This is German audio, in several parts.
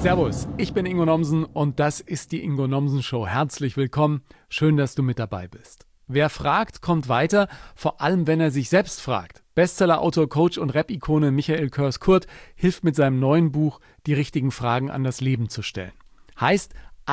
Servus, ich bin Ingo Nomsen und das ist die Ingo Nomsen Show. Herzlich willkommen, schön, dass du mit dabei bist. Wer fragt, kommt weiter, vor allem wenn er sich selbst fragt. Bestseller-Autor, Coach und Rap-Ikone Michael Kors-Kurt hilft mit seinem neuen Buch, die richtigen Fragen an das Leben zu stellen. Heißt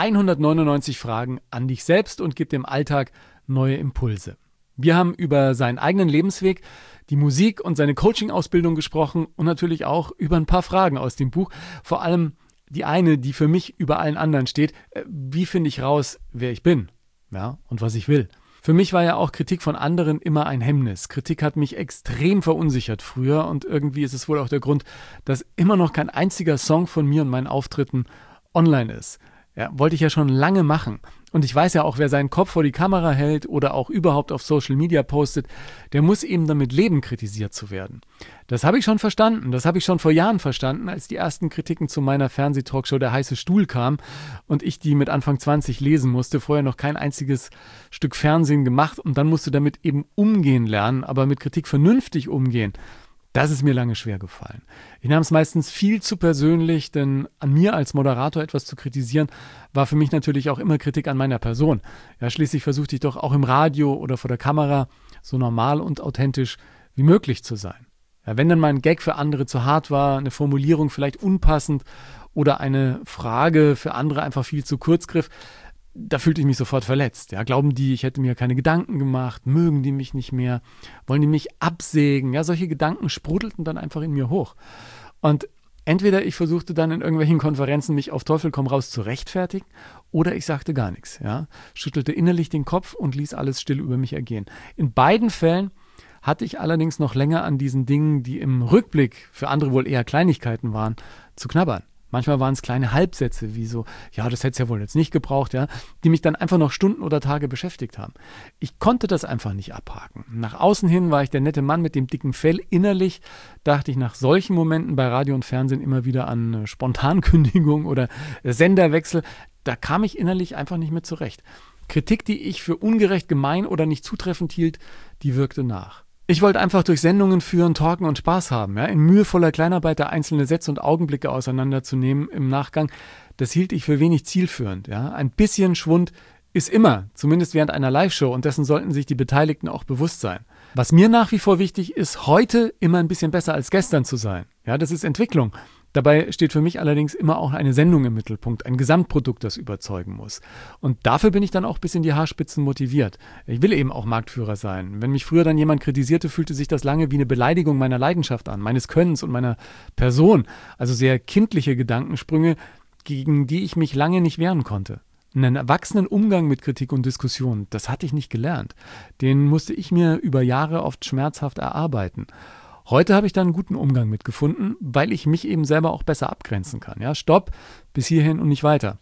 199 Fragen an dich selbst und gibt im Alltag neue Impulse. Wir haben über seinen eigenen Lebensweg, die Musik und seine Coaching-Ausbildung gesprochen und natürlich auch über ein paar Fragen aus dem Buch. Vor allem die eine, die für mich über allen anderen steht: Wie finde ich raus, wer ich bin, ja, und was ich will? Für mich war ja auch Kritik von anderen immer ein Hemmnis. Kritik hat mich extrem verunsichert früher und irgendwie ist es wohl auch der Grund, dass immer noch kein einziger Song von mir und meinen Auftritten online ist. Ja, wollte ich ja schon lange machen. Und ich weiß ja auch, wer seinen Kopf vor die Kamera hält oder auch überhaupt auf Social Media postet, der muss eben damit leben, kritisiert zu werden. Das habe ich schon verstanden. Das habe ich schon vor Jahren verstanden, als die ersten Kritiken zu meiner Fernsehtalkshow Der heiße Stuhl kamen und ich die mit Anfang 20 lesen musste. Vorher noch kein einziges Stück Fernsehen gemacht und dann musste damit eben umgehen lernen, aber mit Kritik vernünftig umgehen. Das ist mir lange schwer gefallen. Ich nahm es meistens viel zu persönlich, denn an mir als Moderator etwas zu kritisieren, war für mich natürlich auch immer Kritik an meiner Person. Ja, schließlich versuchte ich doch auch im Radio oder vor der Kamera so normal und authentisch wie möglich zu sein. Ja, wenn dann mal ein Gag für andere zu hart war, eine Formulierung vielleicht unpassend oder eine Frage für andere einfach viel zu kurz griff, da fühlte ich mich sofort verletzt. Ja, glauben die, ich hätte mir keine Gedanken gemacht, mögen die mich nicht mehr, wollen die mich absägen? Ja, solche Gedanken sprudelten dann einfach in mir hoch. Und entweder ich versuchte dann in irgendwelchen Konferenzen mich auf Teufel komm raus zu rechtfertigen oder ich sagte gar nichts. Ja, schüttelte innerlich den Kopf und ließ alles still über mich ergehen. In beiden Fällen hatte ich allerdings noch länger an diesen Dingen, die im Rückblick für andere wohl eher Kleinigkeiten waren, zu knabbern. Manchmal waren es kleine Halbsätze, wie so, ja, das hätte es ja wohl jetzt nicht gebraucht, ja, die mich dann einfach noch Stunden oder Tage beschäftigt haben. Ich konnte das einfach nicht abhaken. Nach außen hin war ich der nette Mann mit dem dicken Fell. Innerlich dachte ich nach solchen Momenten bei Radio und Fernsehen immer wieder an Spontankündigung oder Senderwechsel. Da kam ich innerlich einfach nicht mehr zurecht. Kritik, die ich für ungerecht, gemein oder nicht zutreffend hielt, die wirkte nach. Ich wollte einfach durch Sendungen führen, talken und Spaß haben. Ja? In mühevoller Kleinarbeit da einzelne Sätze und Augenblicke auseinanderzunehmen im Nachgang, das hielt ich für wenig zielführend. Ja? Ein bisschen Schwund ist immer, zumindest während einer Live-Show, und dessen sollten sich die Beteiligten auch bewusst sein. Was mir nach wie vor wichtig ist, heute immer ein bisschen besser als gestern zu sein. Ja, das ist Entwicklung. Dabei steht für mich allerdings immer auch eine Sendung im Mittelpunkt, ein Gesamtprodukt, das überzeugen muss. Und dafür bin ich dann auch bis in die Haarspitzen motiviert. Ich will eben auch Marktführer sein. Wenn mich früher dann jemand kritisierte, fühlte sich das lange wie eine Beleidigung meiner Leidenschaft an, meines Könnens und meiner Person. Also sehr kindliche Gedankensprünge, gegen die ich mich lange nicht wehren konnte. Einen erwachsenen Umgang mit Kritik und Diskussion, das hatte ich nicht gelernt. Den musste ich mir über Jahre oft schmerzhaft erarbeiten. Heute habe ich da einen guten Umgang mit gefunden, weil ich mich eben selber auch besser abgrenzen kann. Ja, Stopp, bis hierhin und nicht weiter.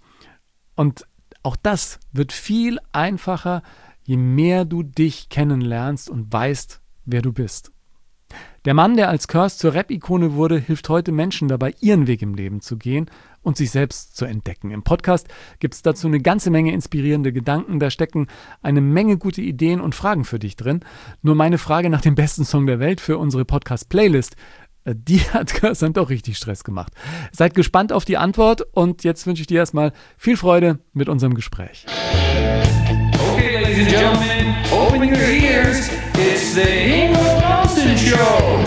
Und auch das wird viel einfacher, je mehr du dich kennenlernst und weißt, wer du bist. Der Mann, der als Kors zur Rap-Ikone wurde, hilft heute Menschen dabei, ihren Weg im Leben zu gehen und sich selbst zu entdecken. Im Podcast gibt es dazu eine ganze Menge inspirierende Gedanken. Da stecken eine Menge gute Ideen und Fragen für dich drin. Nur meine Frage nach dem besten Song der Welt für unsere Podcast-Playlist, die hat Kors dann doch richtig Stress gemacht. Seid gespannt auf die Antwort und jetzt wünsche ich dir erstmal viel Freude mit unserem Gespräch. Okay, ladies and gentlemen, open your ears. It's the Ingo Nomsen Show.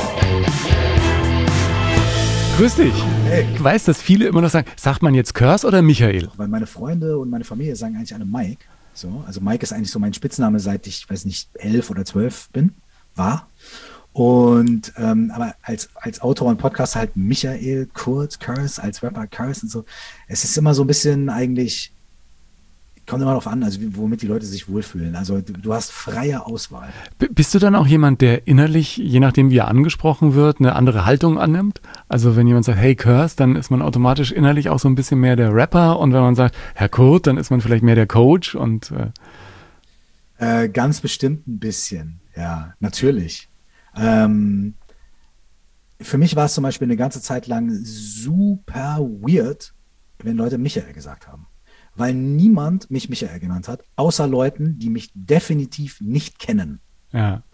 Grüß dich. Hey. Ich weiß, dass viele immer noch sagen, sagt man jetzt Kors oder Michael? Weil meine Freunde und meine Familie sagen eigentlich alle Mike. So, also Mike ist eigentlich so mein Spitzname, seit ich, weiß nicht, 11 oder 12 war. Und aber als Autor und Podcaster halt Michael Kors, als Rapper Kors und so. Es ist immer so ein bisschen eigentlich, kommt immer darauf an, also womit die Leute sich wohlfühlen. Also du hast freie Auswahl. Bist du dann auch jemand, der innerlich, je nachdem wie er angesprochen wird, eine andere Haltung annimmt? Also wenn jemand sagt, hey Kors, dann ist man automatisch innerlich auch so ein bisschen mehr der Rapper, und wenn man sagt, Herr Kurt, dann ist man vielleicht mehr der Coach und Ganz bestimmt ein bisschen, ja, natürlich. Für mich war es zum Beispiel eine ganze Zeit lang super weird, wenn Leute Michael gesagt haben. Weil niemand mich Michael genannt hat, außer Leuten, die mich definitiv nicht kennen. ja.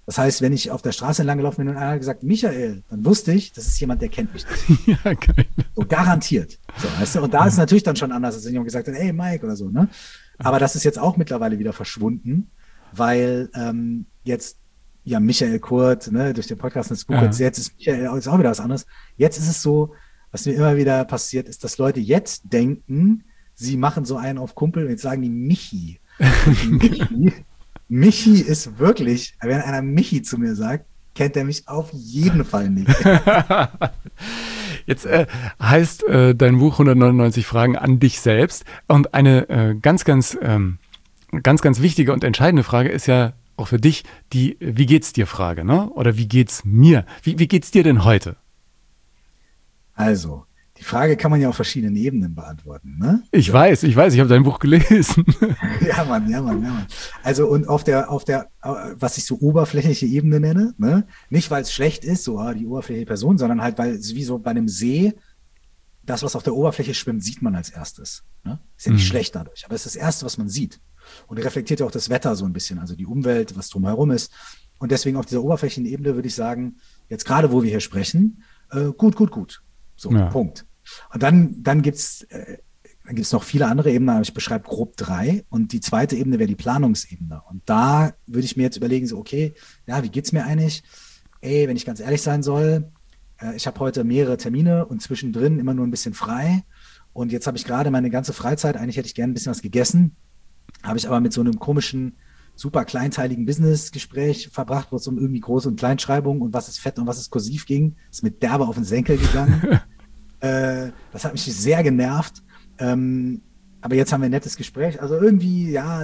Das heißt, wenn ich auf der Straße entlang gelaufen bin und einer hat gesagt, Michael, dann wusste ich, das ist jemand, der kennt mich nicht. Ja, geil. So garantiert. So, weißt du? Und da ist es natürlich dann schon anders, als wenn jemand gesagt hat, hey Mike oder so. Ne? Aber das ist jetzt auch mittlerweile wieder verschwunden, weil jetzt ja Michael Kurt, ne, durch den Podcast und das Buch, Ja. jetzt ist Michael ist auch wieder was anderes. Jetzt ist es so, was mir immer wieder passiert, ist, dass Leute jetzt denken, sie machen so einen auf Kumpel und jetzt sagen die Michi. Und Michi ist wirklich, wenn einer Michi zu mir sagt, kennt er mich auf jeden Fall nicht. Jetzt heißt dein Buch 199 Fragen an dich selbst. Und eine ganz wichtige und entscheidende Frage ist ja auch für dich die Wie geht's dir Frage, ne? Oder wie geht's mir? Wie geht's dir denn heute? Also, die Frage kann man ja auf verschiedenen Ebenen beantworten, ne? Ich weiß, ich habe dein Buch gelesen. Ja, Mann. Also, und auf der, was ich so oberflächliche Ebene nenne, ne? Nicht, weil es schlecht ist, so die oberflächliche Person, sondern halt, weil es wie so bei einem See, das, was auf der Oberfläche schwimmt, sieht man als erstes. Ne? Ist ja nicht schlecht dadurch, aber es ist das Erste, was man sieht. Und reflektiert ja auch das Wetter so ein bisschen, also die Umwelt, was drumherum ist. Und deswegen auf dieser oberflächlichen Ebene würde ich sagen, jetzt gerade, wo wir hier sprechen, gut. So, Ja. Punkt. Und dann gibt's noch viele andere Ebenen, aber ich beschreibe grob 3. Und die zweite Ebene wäre die Planungsebene. Und da würde ich mir jetzt überlegen, so, okay, ja, wie geht's mir eigentlich? Ey, wenn ich ganz ehrlich sein soll, ich habe heute mehrere Termine und zwischendrin immer nur ein bisschen frei. Und jetzt habe ich gerade meine ganze Freizeit, eigentlich hätte ich gerne ein bisschen was gegessen, habe ich aber mit so einem komischen, super kleinteiligen Business-Gespräch verbracht, wo es um irgendwie Groß- und Kleinschreibung und was ist fett und was ist kursiv ging. Ist mit derbe auf den Senkel gegangen. Das hat mich sehr genervt. Aber jetzt haben wir ein nettes Gespräch. Also irgendwie, ja,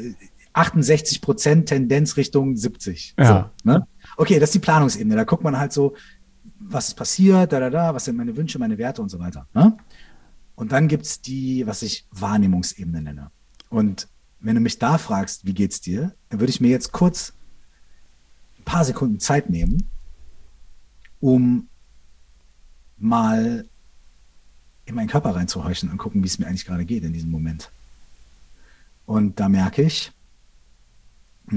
68% Tendenz Richtung 70. Ja. So, ne? Okay, das ist die Planungsebene. Da guckt man halt so, was ist passiert, was sind meine Wünsche, meine Werte und so weiter. Ne? Und dann gibt es die, was ich Wahrnehmungsebene nenne. Und wenn du mich da fragst, wie geht's dir, dann würde ich mir jetzt kurz ein paar Sekunden Zeit nehmen, um mal in meinen Körper reinzuhorchen und gucken, wie es mir eigentlich gerade geht in diesem Moment. Und da merke ich, dass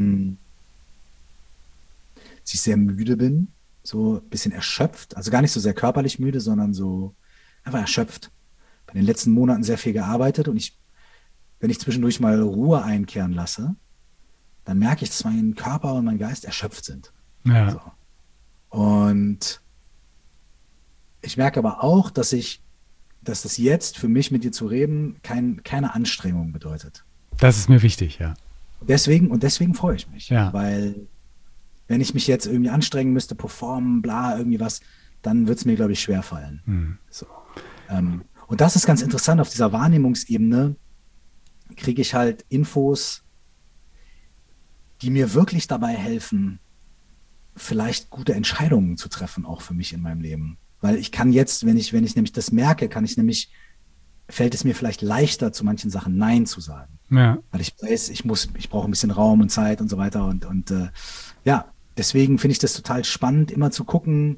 ich sehr müde bin, so ein bisschen erschöpft, also gar nicht so sehr körperlich müde, sondern so einfach erschöpft. Bei den letzten Monaten sehr viel gearbeitet und wenn ich zwischendurch mal Ruhe einkehren lasse, dann merke ich, dass mein Körper und mein Geist erschöpft sind. Ja. So. Und ich merke aber auch, dass das jetzt für mich mit dir zu reden keine Anstrengung bedeutet. Das ist mir wichtig, ja. Deswegen freue ich mich, Ja. weil wenn ich mich jetzt irgendwie anstrengen müsste, performen, bla, irgendwie was, dann wird es mir, glaube ich, schwerfallen. So. Und das ist ganz interessant, auf dieser Wahrnehmungsebene kriege ich halt Infos, die mir wirklich dabei helfen, vielleicht gute Entscheidungen zu treffen, auch für mich in meinem Leben. Weil ich kann jetzt, wenn ich nämlich das merke, fällt es mir vielleicht leichter, zu manchen Sachen Nein zu sagen. Ja. Weil ich weiß, ich brauche ein bisschen Raum und Zeit und so weiter. Und ja, deswegen finde ich das total spannend, immer zu gucken,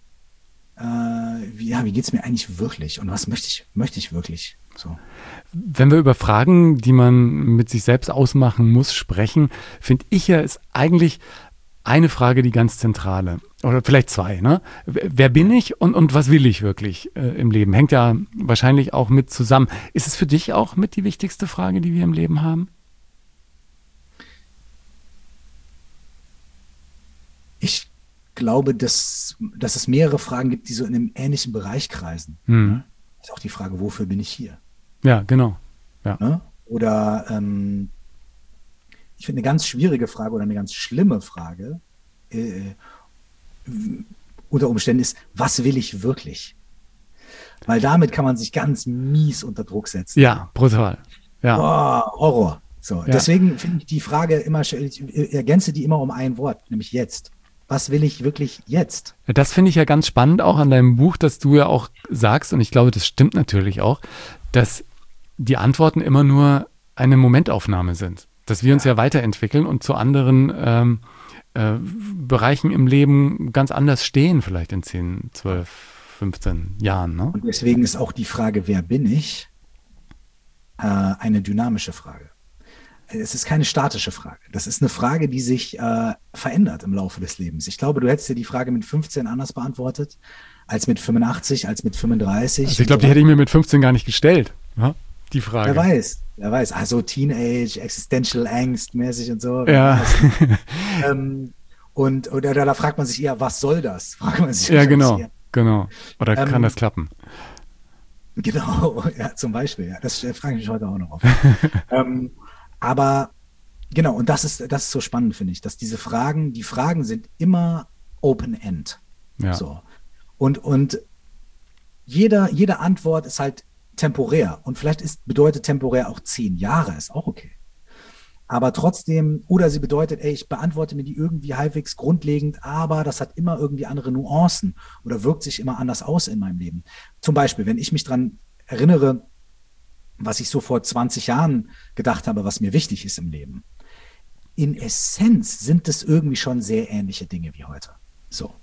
wie geht's mir eigentlich wirklich und was möchte ich wirklich? So. Wenn wir über Fragen, die man mit sich selbst ausmachen muss, sprechen, finde ich ja, ist eigentlich eine Frage die ganz zentrale. Oder vielleicht 2, ne? Wer bin ich und was will ich wirklich im Leben? Hängt ja wahrscheinlich auch mit zusammen. Ist es für dich auch mit die wichtigste Frage, die wir im Leben haben? Ich glaube, dass es mehrere Fragen gibt, die so in einem ähnlichen Bereich kreisen. Mhm. Das ist auch die Frage, wofür bin ich hier? Ja, genau. Ja. Ne? Oder ich finde eine ganz schwierige Frage oder eine ganz schlimme Frage unter Umständen ist, was will ich wirklich? Weil damit kann man sich ganz mies unter Druck setzen. Ja, brutal. Ja. Oh, Horror. So, Ja. Deswegen finde ich die Frage immer, ich ergänze die immer um ein Wort, nämlich jetzt. Was will ich wirklich jetzt? Das finde ich ja ganz spannend auch an deinem Buch, dass du ja auch sagst, und ich glaube, das stimmt natürlich auch, dass die Antworten immer nur eine Momentaufnahme sind. Dass wir uns ja weiterentwickeln und zu anderen Bereichen im Leben ganz anders stehen, vielleicht in 10, 12, 15 Jahren. Ne? Und deswegen ist auch die Frage, wer bin ich, eine dynamische Frage. es ist keine statische Frage. Das ist eine Frage, die sich verändert im Laufe des Lebens. Ich glaube, du hättest dir die Frage mit 15 anders beantwortet, als mit 85, als mit 35. Also ich glaube, die hätte ich mir mit 15 gar nicht gestellt, ja? Die Frage. Wer weiß. Also Teenage, Existential Angst mäßig und so. Ja. Oder da fragt man sich eher, was soll das? Fragt man sich Ja, genau. eher. Genau. Oder kann das klappen? Genau, ja, zum Beispiel. Ja, das frage ich mich heute auch noch auf. Aber genau, und das ist so spannend, finde ich, dass die Fragen sind immer Open-End. Ja. So. Und jede Antwort ist halt temporär. Und vielleicht bedeutet temporär auch 10 Jahre, ist auch okay. Aber trotzdem, oder sie bedeutet, ich beantworte mir die irgendwie halbwegs grundlegend, aber das hat immer irgendwie andere Nuancen oder wirkt sich immer anders aus in meinem Leben. Zum Beispiel, wenn ich mich dran erinnere, was ich so vor 20 Jahren gedacht habe, was mir wichtig ist im Leben. In Essenz sind es irgendwie schon sehr ähnliche Dinge wie heute. So.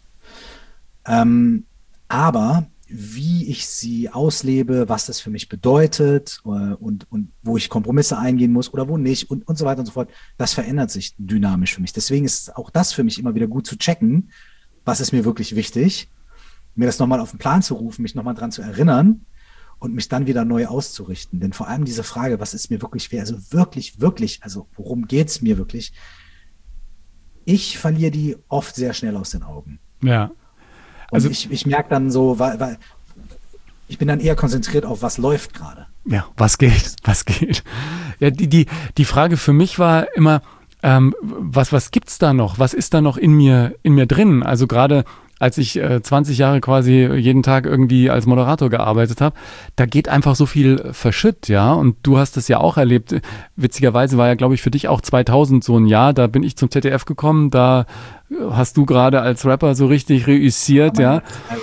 Aber wie ich sie auslebe, was das für mich bedeutet und wo ich Kompromisse eingehen muss oder wo nicht und so weiter und so fort, das verändert sich dynamisch für mich. Deswegen ist auch das für mich immer wieder gut zu checken, was ist mir wirklich wichtig, mir das nochmal auf den Plan zu rufen, mich nochmal dran zu erinnern und mich dann wieder neu auszurichten. Denn vor allem diese Frage, was ist mir wirklich wert, also wirklich, also worum geht's mir wirklich? Ich verliere die oft sehr schnell aus den Augen. Ja. Also ich merke dann so, weil ich bin dann eher konzentriert auf, was läuft gerade. Ja, was geht. Ja, die Frage für mich war immer, was gibt's da noch? Was ist da noch in mir drin? Also gerade als ich 20 Jahre quasi jeden Tag irgendwie als Moderator gearbeitet habe, da geht einfach so viel verschütt, ja. Und du hast das ja auch erlebt. Witzigerweise war ja, glaube ich, für dich auch 2000 so ein Jahr. Da bin ich zum ZDF gekommen, da hast du gerade als Rapper so richtig reüssiert, ja.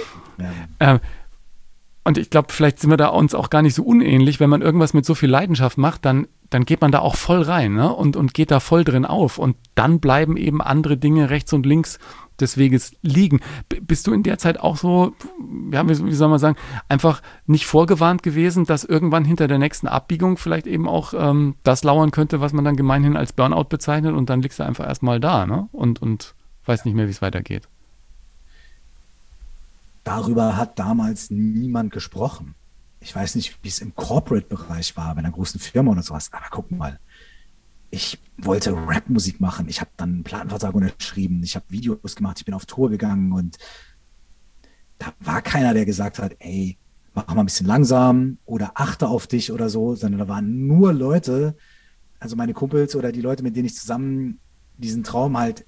Und ich glaube, vielleicht sind wir da uns auch gar nicht so unähnlich. Wenn man irgendwas mit so viel Leidenschaft macht, dann geht man da auch voll rein, ne? und geht da voll drin auf. Und dann bleiben eben andere Dinge rechts und links des Weges liegen. Bist du in der Zeit auch so, ja, wie soll man sagen, einfach nicht vorgewarnt gewesen, dass irgendwann hinter der nächsten Abbiegung vielleicht eben auch das lauern könnte, was man dann gemeinhin als Burnout bezeichnet, und dann liegst du einfach erstmal da, ne? Und weiß nicht mehr, wie es weitergeht. Darüber hat damals niemand gesprochen. Ich weiß nicht, wie es im Corporate-Bereich war, bei einer großen Firma oder sowas. Aber guck mal, ich wollte Rap-Musik machen. Ich habe dann einen Plattenvertrag unterschrieben. Ich habe Videos gemacht. Ich bin auf Tour gegangen. Und da war keiner, der gesagt hat, ey, mach mal ein bisschen langsam oder achte auf dich oder so. Sondern da waren nur Leute, also meine Kumpels oder die Leute, mit denen ich zusammen diesen Traum halt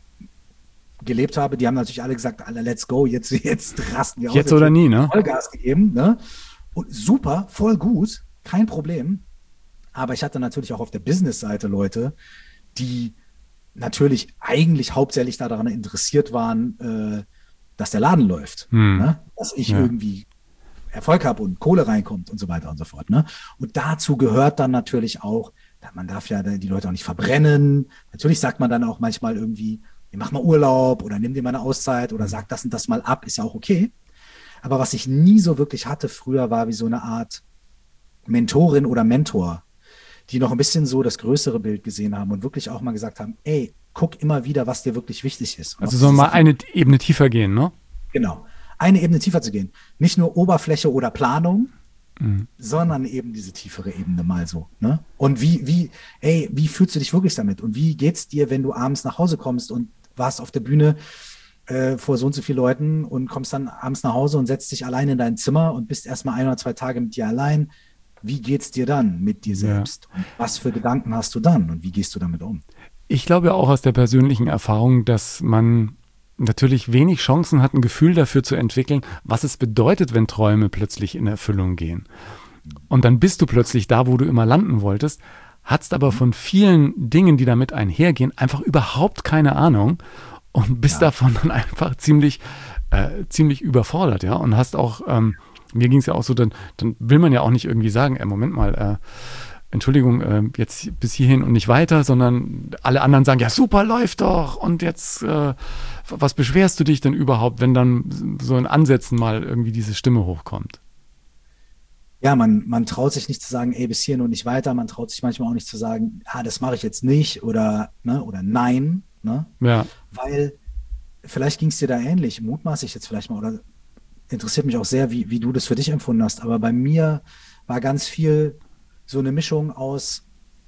gelebt habe, die haben natürlich alle gesagt, Alter, let's go, jetzt rasten wir aus. Jetzt oder nie, ne? Vollgas gegeben, ne? Und super, voll gut, kein Problem. Aber ich hatte natürlich auch auf der Business-Seite Leute, die natürlich eigentlich hauptsächlich daran interessiert waren, dass der Laden läuft, ne? Dass ich irgendwie Erfolg habe und Kohle reinkommt und so weiter und so fort, ne? Und dazu gehört dann natürlich auch, man darf ja die Leute auch nicht verbrennen. Natürlich sagt man dann auch manchmal irgendwie, mach mal Urlaub oder nimm dir mal eine Auszeit oder sag das und das mal ab, ist ja auch okay. Aber was ich nie so wirklich hatte früher, war wie so eine Art Mentorin oder Mentor, die noch ein bisschen so das größere Bild gesehen haben und wirklich auch mal gesagt haben, ey, guck immer wieder, was dir wirklich wichtig ist. Also soll mal eine Ebene tiefer gehen, ne? Genau, eine Ebene tiefer zu gehen. Nicht nur Oberfläche oder Planung, sondern eben diese tiefere Ebene mal so, ne? Und wie fühlst du dich wirklich damit? Und wie geht's dir, wenn du abends nach Hause kommst und warst auf der Bühne vor so und so vielen Leuten und kommst dann abends nach Hause und setzt dich allein in dein Zimmer und bist erstmal 1 oder 2 Tage mit dir allein. Wie geht's dir dann mit dir selbst? Und was für Gedanken hast du dann und wie gehst du damit um? Ich glaube ja auch aus der persönlichen Erfahrung, dass man natürlich wenig Chancen hat, ein Gefühl dafür zu entwickeln, was es bedeutet, wenn Träume plötzlich in Erfüllung gehen. Und dann bist du plötzlich da, wo du immer landen wolltest, hast aber von vielen Dingen, die damit einhergehen, einfach überhaupt keine Ahnung und bist davon dann einfach ziemlich überfordert, ja, und hast auch, mir ging es ja auch so, dann will man ja auch nicht irgendwie sagen, Moment mal, Entschuldigung, jetzt bis hierhin und nicht weiter, sondern alle anderen sagen, ja super, läuft doch, und jetzt, was beschwerst du dich denn überhaupt, wenn dann so in Ansätzen mal irgendwie diese Stimme hochkommt? Ja, man traut sich nicht zu sagen, ey, bis hierhin und nicht weiter. Man traut sich manchmal auch nicht zu sagen, das mache ich jetzt nicht oder, ne, oder nein, ne? Ja. Weil vielleicht ging es dir da ähnlich, mutmaße ich jetzt vielleicht mal, oder interessiert mich auch sehr, wie du das für dich empfunden hast. Aber bei mir war ganz viel so eine Mischung aus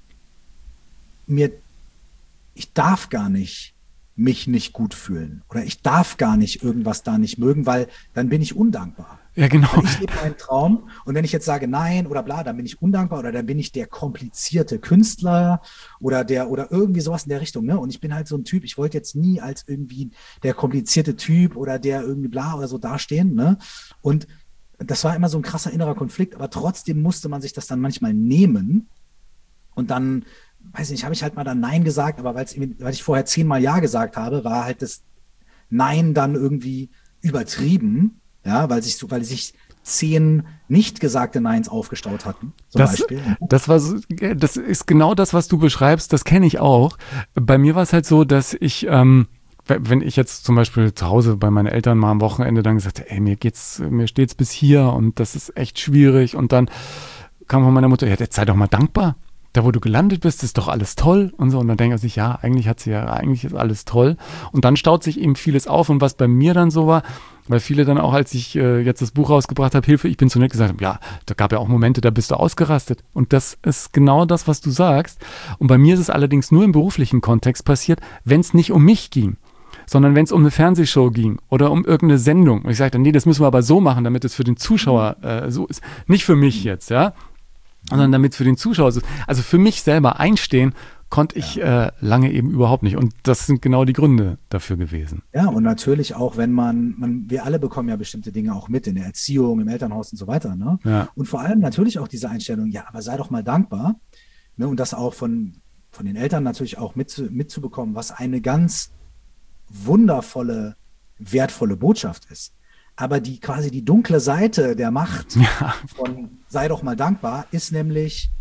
mir, ich darf gar nicht mich nicht gut fühlen oder ich darf gar nicht irgendwas da nicht mögen, weil dann bin ich undankbar. Ja, genau. Weil ich lebe meinen Traum und wenn ich jetzt sage nein oder bla, dann bin ich undankbar oder dann bin ich der komplizierte Künstler oder irgendwie sowas in der Richtung, ne? Und ich bin halt so ein Typ, ich wollte jetzt nie als irgendwie der komplizierte Typ oder der irgendwie bla oder so dastehen, ne? Und das war immer so ein krasser innerer Konflikt, aber trotzdem musste man sich das dann manchmal nehmen und dann, weiß ich nicht, habe ich halt mal dann Nein gesagt, aber weil ich vorher 10-mal Ja gesagt habe, war halt das Nein dann irgendwie übertrieben, ja, weil sich 10 nicht gesagte Neins aufgestaut hatten, zum Beispiel. Das ist genau das, was du beschreibst, das kenne ich auch. Bei mir war es halt so, dass ich, wenn ich jetzt zum Beispiel zu Hause bei meinen Eltern mal am Wochenende dann gesagt habe, ey, mir steht's bis hier und das ist echt schwierig und dann kam von meiner Mutter, ja, jetzt sei doch mal dankbar. Da, wo du gelandet bist, ist doch alles toll und so. Und dann denkt er sich, ja, eigentlich ist alles toll. Und dann staut sich eben vieles auf. Und was bei mir dann so war, weil viele dann auch, als ich jetzt das Buch rausgebracht habe, Hilfe, ich bin zu nett, gesagt haben, ja, da gab ja auch Momente, da bist du ausgerastet. Und das ist genau das, was du sagst. Und bei mir ist es allerdings nur im beruflichen Kontext passiert, wenn es nicht um mich ging, sondern wenn es um eine Fernsehshow ging oder um irgendeine Sendung. Und ich sagte, nee, das müssen wir aber so machen, damit es für den Zuschauer so ist. Nicht für mich jetzt, ja, sondern damit es für den Zuschauer so ist. Also für mich selber einstehen konnte ich lange eben überhaupt nicht. Und das sind genau die Gründe dafür gewesen. Ja, und natürlich auch, wenn wir alle bekommen ja bestimmte Dinge auch mit in der Erziehung, im Elternhaus und so weiter, ne? Ja. Und vor allem natürlich auch diese Einstellung, ja, aber sei doch mal dankbar, ne? Und das auch von den Eltern natürlich auch mitzubekommen, was eine ganz wundervolle, wertvolle Botschaft ist. Aber quasi die dunkle Seite der Macht von sei doch mal dankbar ist nämlich,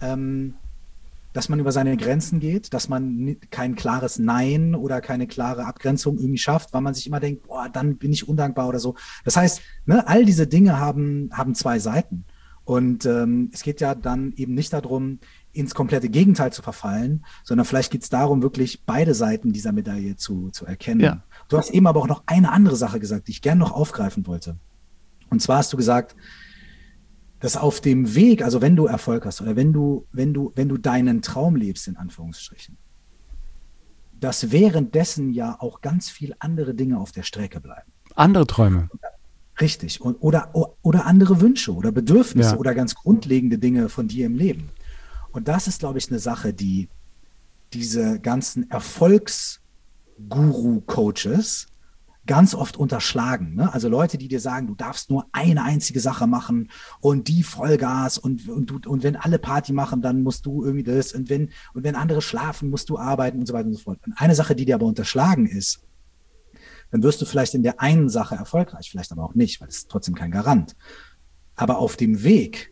dass man über seine Grenzen geht, dass man kein klares Nein oder keine klare Abgrenzung irgendwie schafft, weil man sich immer denkt, boah, dann bin ich undankbar oder so. Das heißt, ne, all diese Dinge haben 2 Seiten. Und es geht ja dann eben nicht darum, ins komplette Gegenteil zu verfallen, sondern vielleicht geht es darum, wirklich beide Seiten dieser Medaille zu erkennen. Ja. Du hast eben aber auch noch eine andere Sache gesagt, die ich gerne noch aufgreifen wollte. Und zwar hast du gesagt, dass auf dem Weg, also wenn du Erfolg hast oder wenn du deinen Traum lebst, in Anführungsstrichen, dass währenddessen ja auch ganz viele andere Dinge auf der Strecke bleiben. Andere Träume. Richtig. Oder andere Wünsche oder Bedürfnisse oder ganz grundlegende Dinge von dir im Leben. Und das ist, glaube ich, eine Sache, die diese ganzen Erfolgsguru-Coaches ganz oft unterschlagen. Ne? Also Leute, die dir sagen, du darfst nur eine einzige Sache machen und die Vollgas und wenn alle Party machen, dann musst du irgendwie das und wenn andere schlafen, musst du arbeiten und so weiter und so fort. Und eine Sache, die dir aber unterschlagen ist, dann wirst du vielleicht in der einen Sache erfolgreich, vielleicht aber auch nicht, weil das ist trotzdem kein Garant. Aber auf dem Weg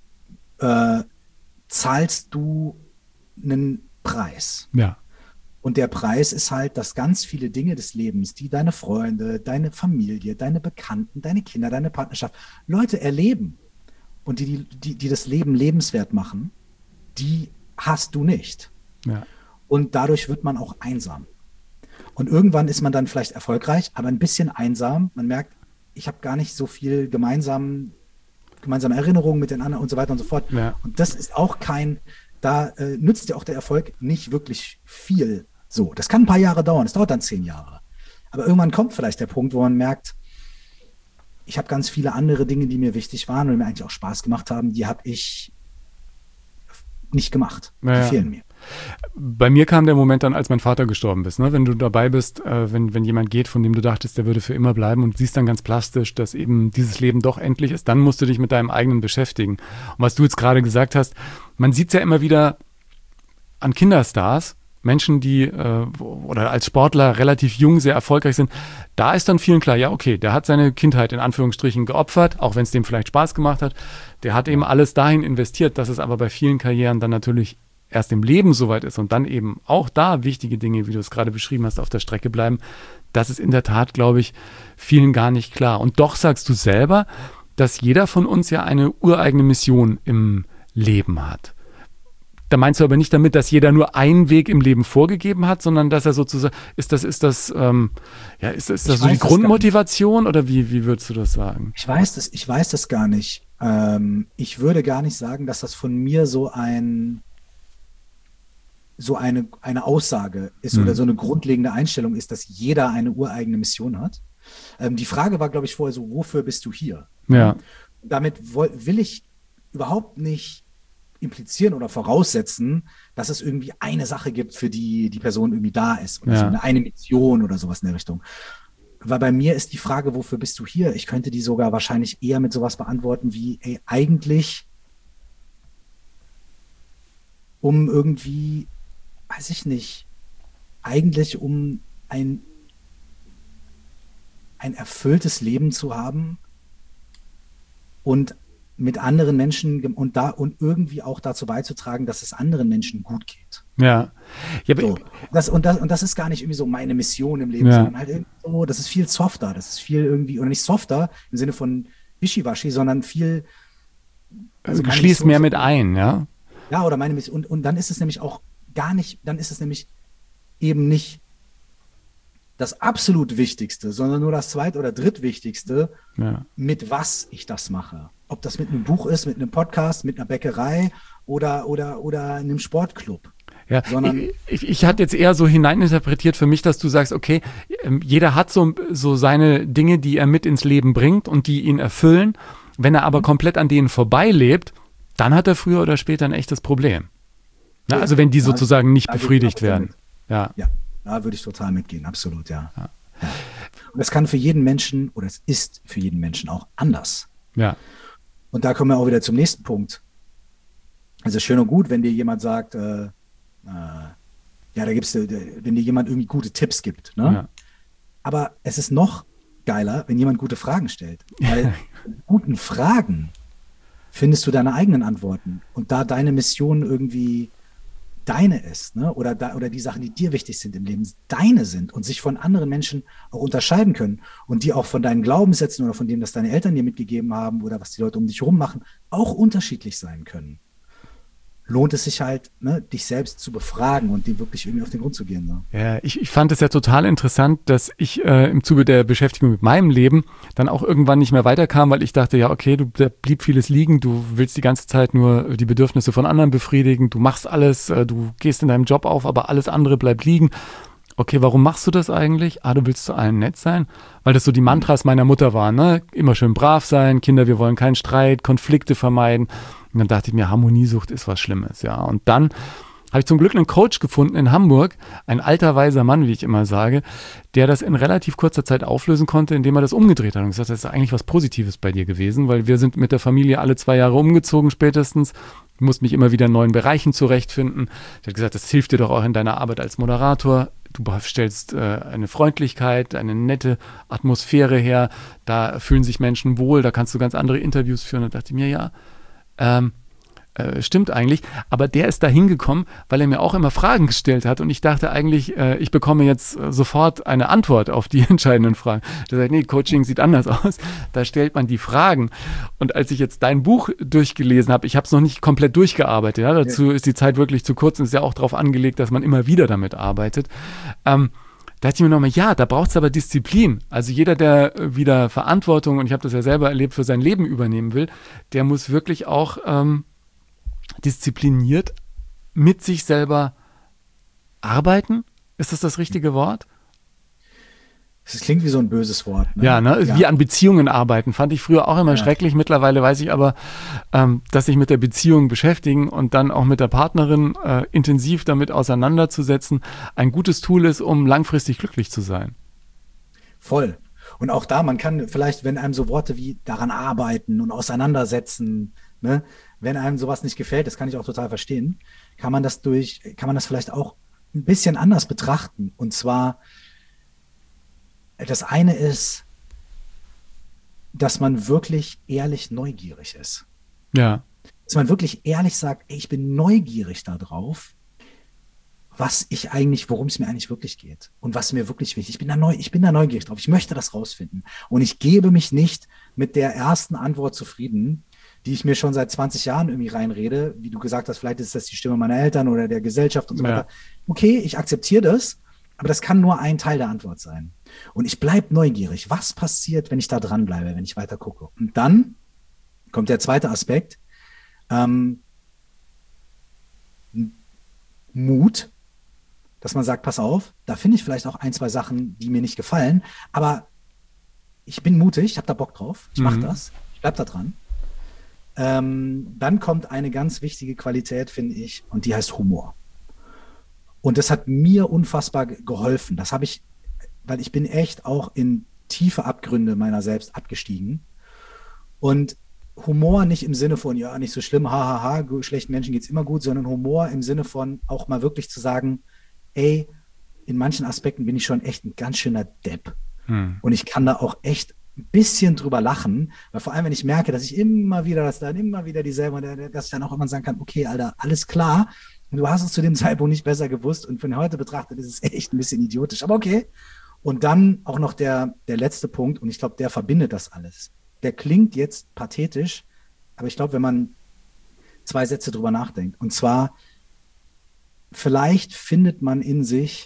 zahlst du einen Preis. Ja. Und der Preis ist halt, dass ganz viele Dinge des Lebens, die deine Freunde, deine Familie, deine Bekannten, deine Kinder, deine Partnerschaft, Leute erleben und die das Leben lebenswert machen, die hast du nicht. Ja. Und dadurch wird man auch einsam. Und irgendwann ist man dann vielleicht erfolgreich, aber ein bisschen einsam. Man merkt, ich habe gar nicht so viel gemeinsame Erinnerungen mit den anderen und so weiter und so fort. Ja. Und das ist auch da nützt ja auch der Erfolg nicht wirklich viel. So, das kann ein paar Jahre dauern, es dauert dann 10 Jahre. Aber irgendwann kommt vielleicht der Punkt, wo man merkt, ich habe ganz viele andere Dinge, die mir wichtig waren und mir eigentlich auch Spaß gemacht haben, die habe ich nicht gemacht. Die fehlen mir. Bei mir kam der Moment dann, als mein Vater gestorben ist. Ne? Wenn du dabei bist, wenn jemand geht, von dem du dachtest, der würde für immer bleiben und siehst dann ganz plastisch, dass eben dieses Leben doch endlich ist, dann musst du dich mit deinem eigenen beschäftigen. Und was du jetzt gerade gesagt hast, man sieht es ja immer wieder an Kinderstars, Menschen, die oder als Sportler relativ jung sehr erfolgreich sind, da ist dann vielen klar, ja okay, der hat seine Kindheit in Anführungsstrichen geopfert, auch wenn es dem vielleicht Spaß gemacht hat. Der hat eben alles dahin investiert, dass es aber bei vielen Karrieren dann natürlich erst im Leben soweit ist und dann eben auch da wichtige Dinge, wie du es gerade beschrieben hast, auf der Strecke bleiben. Das ist in der Tat, glaube ich, vielen gar nicht klar. Und doch sagst du selber, dass jeder von uns ja eine ureigene Mission im Leben hat. Da meinst du aber nicht damit, dass jeder nur einen Weg im Leben vorgegeben hat, sondern dass er sozusagen, ist das so die Grundmotivation oder wie würdest du das sagen? Ich weiß das gar nicht. Ich würde gar nicht sagen, dass das von mir so eine Aussage ist oder so eine grundlegende Einstellung ist, dass jeder eine ureigene Mission hat. Die Frage war, glaube ich, vorher so, wofür bist du hier? Ja. Damit will ich überhaupt nicht implizieren oder voraussetzen, dass es irgendwie eine Sache gibt, für die die Person irgendwie da ist. Oder so eine Mission oder sowas in der Richtung. Weil bei mir ist die Frage, wofür bist du hier? Ich könnte die sogar wahrscheinlich eher mit sowas beantworten wie, eigentlich um irgendwie, weiß ich nicht, eigentlich um ein erfülltes Leben zu haben und mit anderen Menschen und irgendwie auch dazu beizutragen, dass es anderen Menschen gut geht. Ja. So. Das ist gar nicht irgendwie so meine Mission im Leben, sondern halt irgendwie so, das ist viel softer, das ist viel irgendwie, oder nicht softer im Sinne von Wischiwaschi, sondern viel. Also schließt mehr mit ein, ja? Ja, oder meine Mission. Und dann ist es nämlich auch gar nicht, dann ist es nämlich eben nicht das absolut Wichtigste, sondern nur das zweit- oder drittwichtigste, mit was ich das mache. Ob das mit einem Buch ist, mit einem Podcast, mit einer Bäckerei oder einem Sportclub. Ja, ich hatte jetzt eher so hineininterpretiert für mich, dass du sagst, okay, jeder hat so seine Dinge, die er mit ins Leben bringt und die ihn erfüllen. Wenn er aber komplett an denen vorbeilebt, dann hat er früher oder später ein echtes Problem. Na, also wenn die sozusagen nicht befriedigt werden. Ja, da würde ich total mitgehen, absolut, ja. Und das kann für jeden Menschen, oder es ist für jeden Menschen auch anders. Ja. Und da kommen wir auch wieder zum nächsten Punkt. Also schön und gut, wenn dir jemand sagt, wenn dir jemand irgendwie gute Tipps gibt, ne? Ja. Aber es ist noch geiler, wenn jemand gute Fragen stellt. Weil mit guten Fragen findest du deine eigenen Antworten. Und da deine Mission irgendwie deine ist, ne? Oder die Sachen, die dir wichtig sind im Leben, deine sind und sich von anderen Menschen auch unterscheiden können und die auch von deinen Glaubenssätzen oder von dem, was deine Eltern dir mitgegeben haben oder was die Leute um dich herum machen, auch unterschiedlich sein können. Lohnt es sich halt, ne, dich selbst zu befragen und dem wirklich irgendwie auf den Grund zu gehen. So. Ja, ich fand es ja total interessant, dass ich im Zuge der Beschäftigung mit meinem Leben dann auch irgendwann nicht mehr weiterkam, weil ich dachte, ja, okay, da blieb vieles liegen, du willst die ganze Zeit nur die Bedürfnisse von anderen befriedigen, du machst alles, du gehst in deinem Job auf, aber alles andere bleibt liegen. Okay, warum machst du das eigentlich? Du willst zu allen nett sein? Weil das so die Mantras meiner Mutter waren, ne? Immer schön brav sein, Kinder, wir wollen keinen Streit, Konflikte vermeiden. Und dann dachte ich mir, Harmoniesucht ist was Schlimmes, ja. Und dann habe ich zum Glück einen Coach gefunden in Hamburg, ein alter, weiser Mann, wie ich immer sage, der das in relativ kurzer Zeit auflösen konnte, indem er das umgedreht hat und gesagt hat, das ist eigentlich was Positives bei dir gewesen, weil wir sind mit der Familie alle 2 Jahre umgezogen spätestens. Ich musste mich immer wieder in neuen Bereichen zurechtfinden. Er hat gesagt, das hilft dir doch auch in deiner Arbeit als Moderator. Du stellst eine Freundlichkeit, eine nette Atmosphäre her, da fühlen sich Menschen wohl, da kannst du ganz andere Interviews führen. Da dachte ich mir, ja, stimmt eigentlich, aber der ist da hingekommen, weil er mir auch immer Fragen gestellt hat und ich dachte eigentlich, ich bekomme jetzt sofort eine Antwort auf die entscheidenden Fragen. Der sagt, nee, Coaching sieht anders aus, da stellt man die Fragen und als ich jetzt dein Buch durchgelesen habe, ich habe es noch nicht komplett durchgearbeitet, ja, dazu ist die Zeit wirklich zu kurz und ist ja auch darauf angelegt, dass man immer wieder damit arbeitet. Da dachte ich mir nochmal, ja, da braucht es aber Disziplin. Also jeder, der wieder Verantwortung, und ich habe das ja selber erlebt, für sein Leben übernehmen will, der muss wirklich auch diszipliniert mit sich selber arbeiten. Ist das richtige Wort? Das klingt wie so ein böses Wort. Ne? Ja, ne? Ja. Wie an Beziehungen arbeiten, fand ich früher auch immer schrecklich. Mittlerweile weiß ich aber, dass sich mit der Beziehung beschäftigen und dann auch mit der Partnerin intensiv damit auseinanderzusetzen, ein gutes Tool ist, um langfristig glücklich zu sein. Voll. Und auch da, man kann vielleicht, wenn einem so Worte wie daran arbeiten und auseinandersetzen, ne, wenn einem sowas nicht gefällt, das kann ich auch total verstehen, kann man das vielleicht auch ein bisschen anders betrachten. Und zwar, das eine ist, dass man wirklich ehrlich neugierig ist. Ja. Dass man wirklich ehrlich sagt, ey, ich bin neugierig darauf, worum es mir eigentlich wirklich geht und was mir wirklich wichtig ist. Ich bin da neugierig drauf. Ich möchte das rausfinden. Und ich gebe mich nicht mit der ersten Antwort zufrieden, die ich mir schon seit 20 Jahren irgendwie reinrede. Wie du gesagt hast, vielleicht ist das die Stimme meiner Eltern oder der Gesellschaft und so weiter. Okay, ich akzeptiere das, aber das kann nur ein Teil der Antwort sein. Und ich bleibe neugierig. Was passiert, wenn ich da dranbleibe, wenn ich weiter gucke? Und dann kommt der zweite Aspekt. Mut, dass man sagt, pass auf, da finde ich vielleicht auch ein, zwei Sachen, die mir nicht gefallen, aber ich bin mutig, ich habe da Bock drauf, ich mache das, ich bleib da dran. Dann kommt eine ganz wichtige Qualität, finde ich, und die heißt Humor. Und das hat mir unfassbar geholfen. Das habe ich, weil ich bin echt auch in tiefe Abgründe meiner selbst abgestiegen. Und Humor nicht im Sinne von, ja, nicht so schlimm, hahaha, schlechten Menschen geht's immer gut, sondern Humor im Sinne von auch mal wirklich zu sagen, ey, in manchen Aspekten bin ich schon echt ein ganz schöner Depp. Und ich kann da auch echt ein bisschen drüber lachen, weil vor allem, wenn ich merke, dass ich immer wieder dieselbe, dass ich dann auch immer sagen kann, okay, Alter, alles klar, und du hast es zu dem Zeitpunkt nicht besser gewusst und von heute betrachtet ist es echt ein bisschen idiotisch, aber okay. Und dann auch noch der letzte Punkt, und ich glaube, der verbindet das alles. Der klingt jetzt pathetisch, aber ich glaube, wenn man 2 Sätze drüber nachdenkt, und zwar, vielleicht findet man in sich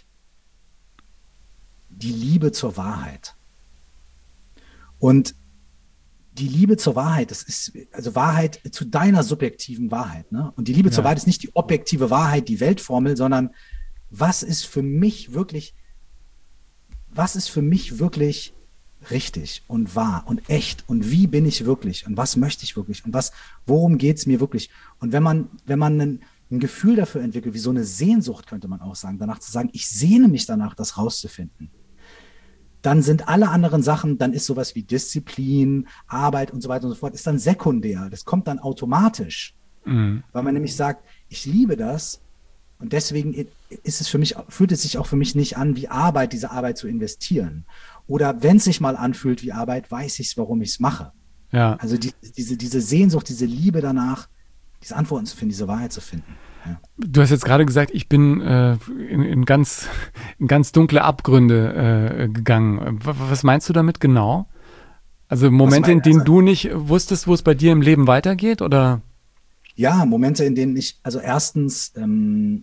die Liebe zur Wahrheit. Und die Liebe zur Wahrheit, das ist also Wahrheit zu deiner subjektiven Wahrheit, ne? Und die Liebe zur Wahrheit ist nicht die objektive Wahrheit, die Weltformel, sondern was ist für mich wirklich richtig und wahr und echt und wie bin ich wirklich und was möchte ich wirklich und worum geht es mir wirklich? Und wenn man ein Gefühl dafür entwickelt, wie so eine Sehnsucht, könnte man auch sagen, danach zu sagen, ich sehne mich danach, das rauszufinden, dann sind alle anderen Sachen, dann ist sowas wie Disziplin, Arbeit und so weiter und so fort, ist dann sekundär. Das kommt dann automatisch, weil man nämlich sagt, ich liebe das und deswegen ist es für mich, fühlt es sich auch für mich nicht an, wie Arbeit, diese Arbeit zu investieren. Oder wenn es sich mal anfühlt wie Arbeit, weiß ich es, warum ich es mache. Ja. Also diese Sehnsucht, diese Liebe danach, diese Antworten zu finden, diese Wahrheit zu finden. Ja. Du hast jetzt gerade gesagt, ich bin in ganz dunkle Abgründe gegangen. Was meinst du damit genau? Also Momente, in denen du nicht wusstest, wo es bei dir im Leben weitergeht, oder? Ja, Momente, in denen ich, also erstens, in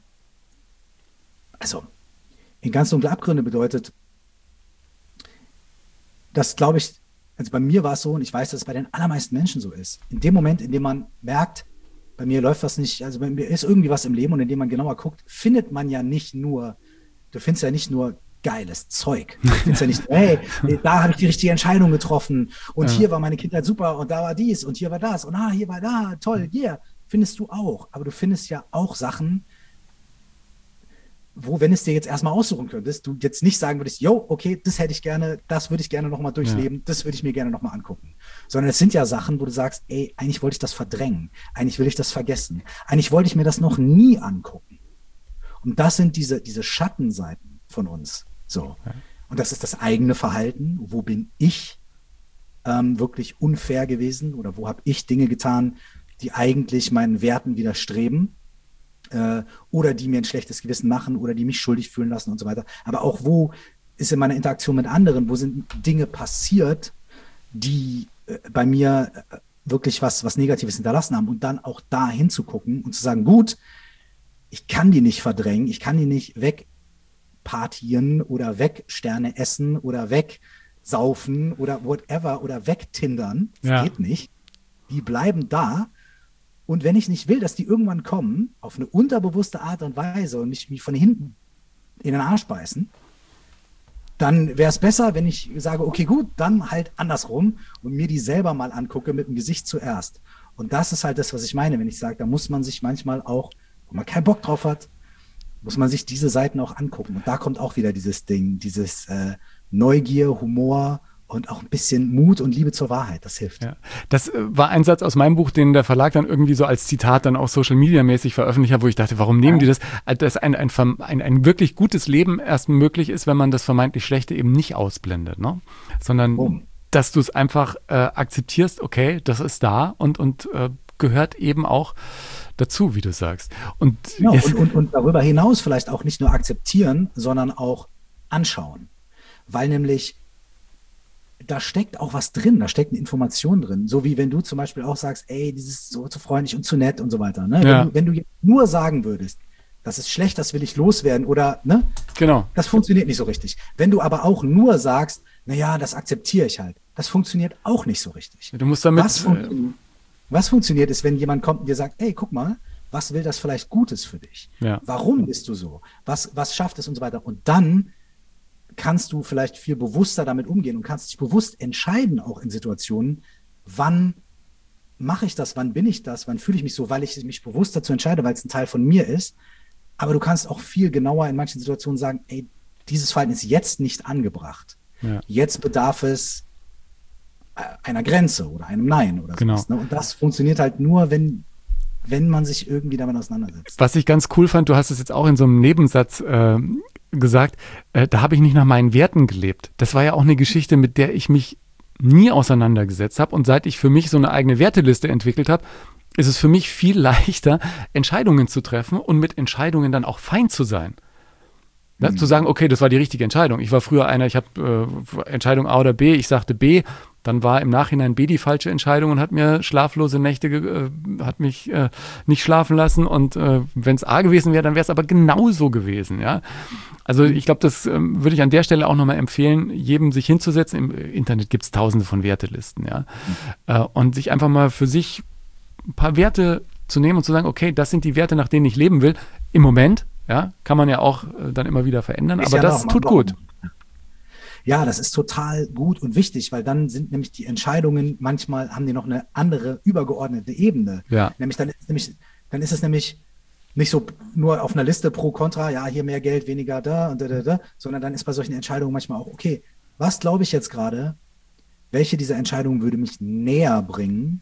ganz dunkle Abgründe bedeutet, das glaube ich, also bei mir war es so, und ich weiß, dass es bei den allermeisten Menschen so ist. In dem Moment, in dem man merkt, bei mir läuft was nicht, also bei mir ist irgendwie was im Leben und in dem man genauer guckt, findet man ja nicht nur, du findest ja nicht nur geiles Zeug. Du findest ja nicht, hey, da habe ich die richtige Entscheidung getroffen und hier war meine Kindheit super und da war dies und hier war das und hier war da, toll, yeah, findest du auch. Aber du findest ja auch Sachen, wo, wenn es dir jetzt erstmal aussuchen könntest, du jetzt nicht sagen würdest, yo, okay, das hätte ich gerne, das würde ich gerne nochmal durchleben, das würde ich mir gerne nochmal angucken. Sondern es sind ja Sachen, wo du sagst, ey, eigentlich wollte ich das verdrängen, eigentlich will ich das vergessen, eigentlich wollte ich mir das noch nie angucken. Und das sind diese Schattenseiten von uns. So. Und das ist das eigene Verhalten. Wo bin ich wirklich unfair gewesen oder wo habe ich Dinge getan, die eigentlich meinen Werten widerstreben? Oder die mir ein schlechtes Gewissen machen oder die mich schuldig fühlen lassen und so weiter. Aber auch wo ist in meiner Interaktion mit anderen, wo sind Dinge passiert, die bei mir wirklich was Negatives hinterlassen haben und dann auch da hinzugucken und zu sagen, gut, ich kann die nicht verdrängen, ich kann die nicht wegpartieren oder wegsterne essen oder wegsaufen oder whatever oder wegtindern. Das geht nicht. Die bleiben da. Und wenn ich nicht will, dass die irgendwann kommen, auf eine unterbewusste Art und Weise und mich von hinten in den Arsch beißen, dann wäre es besser, wenn ich sage, okay, gut, dann halt andersrum und mir die selber mal angucke mit dem Gesicht zuerst. Und das ist halt das, was ich meine, wenn ich sage, da muss man sich manchmal auch, wenn man keinen Bock drauf hat, muss man sich diese Seiten auch angucken. Und da kommt auch wieder dieses Ding, dieses Neugier, Humor und auch ein bisschen Mut und Liebe zur Wahrheit, das hilft. Ja. Das war ein Satz aus meinem Buch, den der Verlag dann irgendwie so als Zitat dann auch Social-Media-mäßig veröffentlicht hat, wo ich dachte, warum nehmen die das? Dass ein wirklich gutes Leben erst möglich ist, wenn man das vermeintlich Schlechte eben nicht ausblendet, ne? Sondern dass du es einfach akzeptierst, okay, das ist da und gehört eben auch dazu, wie du sagst. Und, genau, und darüber hinaus vielleicht auch nicht nur akzeptieren, sondern auch anschauen. Weil nämlich da steckt auch was drin, da steckt eine Information drin. So wie wenn du zum Beispiel auch sagst, ey, dieses so zu freundlich und zu nett und so weiter. Ne? Ja. Wenn du jetzt nur sagen würdest, das ist schlecht, das will ich loswerden oder, ne? Genau. Das funktioniert nicht so richtig. Wenn du aber auch nur sagst, naja, das akzeptiere ich halt, das funktioniert auch nicht so richtig. Du musst damit. Was funktioniert ist, wenn jemand kommt und dir sagt, ey, guck mal, was will das vielleicht Gutes für dich? Ja. Warum bist du so? Was schafft es und so weiter? Und dann kannst du vielleicht viel bewusster damit umgehen und kannst dich bewusst entscheiden, auch in Situationen, wann mache ich das, wann bin ich das, wann fühle ich mich so, weil ich mich bewusst dazu entscheide, weil es ein Teil von mir ist. Aber du kannst auch viel genauer in manchen Situationen sagen, ey, dieses Verhalten ist jetzt nicht angebracht. Ja. Jetzt bedarf es einer Grenze oder einem Nein oder Genau. sowas. Ne? Und das funktioniert halt nur, wenn man sich irgendwie damit auseinandersetzt. Was ich ganz cool fand, du hast es jetzt auch in so einem Nebensatz gesagt, da habe ich nicht nach meinen Werten gelebt. Das war ja auch eine Geschichte, mit der ich mich nie auseinandergesetzt habe. Und seit ich für mich so eine eigene Werteliste entwickelt habe, ist es für mich viel leichter, Entscheidungen zu treffen und mit Entscheidungen dann auch fein zu sein. Ne? Zu sagen, okay, das war die richtige Entscheidung. Ich war früher ich habe Entscheidung A oder B, ich sagte B, dann war im Nachhinein B die falsche Entscheidung und hat mir schlaflose Nächte, hat mich nicht schlafen lassen. Und wenn es A gewesen wäre, dann wäre es aber genauso gewesen. Ja? Also ich glaube, das würde ich an der Stelle auch nochmal empfehlen, jedem sich hinzusetzen. Im Internet gibt es tausende von Wertelisten. Ja? Und sich einfach mal für sich ein paar Werte zu nehmen und zu sagen, okay, das sind die Werte, nach denen ich leben will. Im Moment, ja, kann man ja auch dann immer wieder verändern, aber das tut gut. Ja, das ist total gut und wichtig, weil dann sind nämlich die Entscheidungen, manchmal haben die noch eine andere übergeordnete Ebene. Ja. Dann ist es nämlich nicht so nur auf einer Liste pro, contra, ja, hier mehr Geld, weniger da und da, sondern dann ist bei solchen Entscheidungen manchmal auch, okay, was glaube ich jetzt gerade, welche dieser Entscheidungen würde mich näher bringen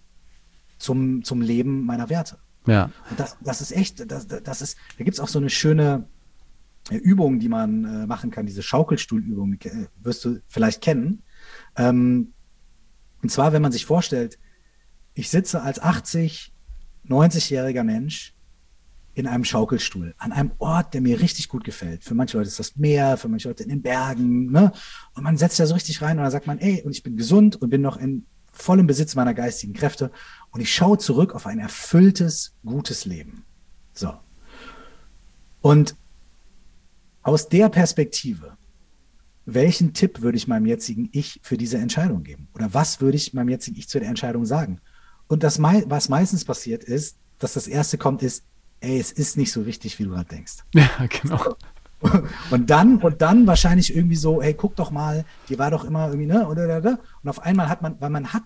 zum Leben meiner Werte? Ja. Und das ist echt, da gibt es auch so eine schöne Übung, die man machen kann, diese Schaukelstuhlübung, wirst du vielleicht kennen. Und zwar, wenn man sich vorstellt, ich sitze als 80, 90-jähriger Mensch in einem Schaukelstuhl, an einem Ort, der mir richtig gut gefällt. Für manche Leute ist das Meer, für manche Leute in den Bergen. Ne? Und man setzt ja so richtig rein und dann sagt man, ey, und ich bin gesund und bin noch in vollem Besitz meiner geistigen Kräfte und ich schaue zurück auf ein erfülltes, gutes Leben. So. Und aus der Perspektive, welchen Tipp würde ich meinem jetzigen Ich für diese Entscheidung geben? Oder was würde ich meinem jetzigen Ich zu der Entscheidung sagen? Und was meistens passiert ist, dass das Erste kommt, ist, ey, es ist nicht so wichtig, wie du gerade denkst. Ja, genau. Und dann wahrscheinlich irgendwie so, hey, guck doch mal, die war doch immer irgendwie, ne? Und auf einmal hat man, weil man hat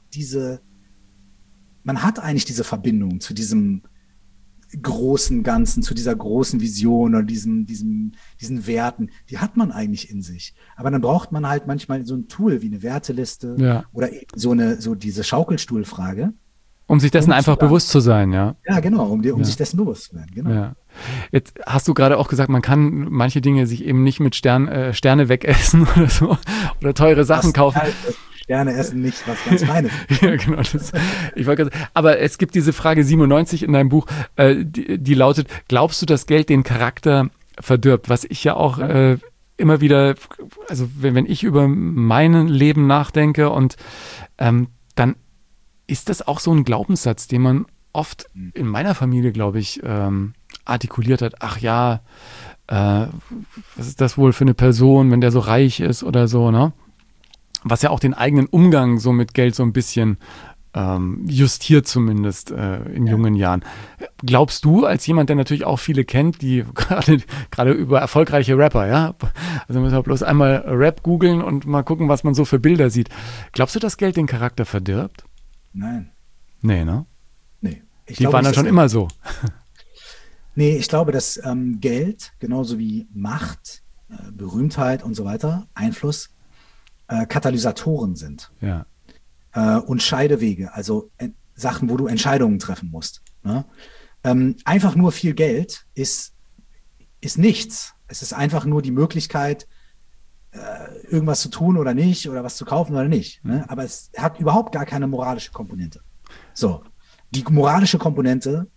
eigentlich diese Verbindung zu diesem großen Ganzen, zu dieser großen Vision oder diesen Werten, die hat man eigentlich in sich. Aber dann braucht man halt manchmal so ein Tool wie eine Werteliste oder so diese Schaukelstuhlfrage. Um sich dessen einfach bewusst zu sein, ja. Ja, genau, um sich dessen bewusst zu werden, genau. Ja. Jetzt hast du gerade auch gesagt, man kann manche Dinge sich eben nicht mit Sterne wegessen oder so oder teure Sachen kaufen. Sterne essen nicht, was ganz Feines. Ja, genau. Aber es gibt diese Frage 97 in deinem Buch, die lautet, glaubst du, dass Geld den Charakter verdirbt? Was ich ja auch immer wieder, also wenn ich über mein Leben nachdenke und dann ist das auch so ein Glaubenssatz, den man oft in meiner Familie, glaube ich, artikuliert hat. Ach ja, was ist das wohl für eine Person, wenn der so reich ist oder so, ne? Was ja auch den eigenen Umgang so mit Geld so ein bisschen justiert zumindest in jungen Jahren. Glaubst du, als jemand, der natürlich auch viele kennt, die gerade über erfolgreiche Rapper, ja, also müssen wir bloß einmal Rap googeln und mal gucken, was man so für Bilder sieht. Glaubst du, dass Geld den Charakter verdirbt? Nein. Nee, ne? Nee. Die waren dann schon immer so. Nee, ich glaube, dass Geld, genauso wie Macht, Berühmtheit und so weiter, Einfluss, Katalysatoren sind. Ja. Und Scheidewege, also Sachen, wo du Entscheidungen treffen musst. Ne? Einfach nur viel Geld ist nichts. Es ist einfach nur die Möglichkeit, irgendwas zu tun oder nicht oder was zu kaufen oder nicht. Ne? Aber es hat überhaupt gar keine moralische Komponente. So, die moralische Komponente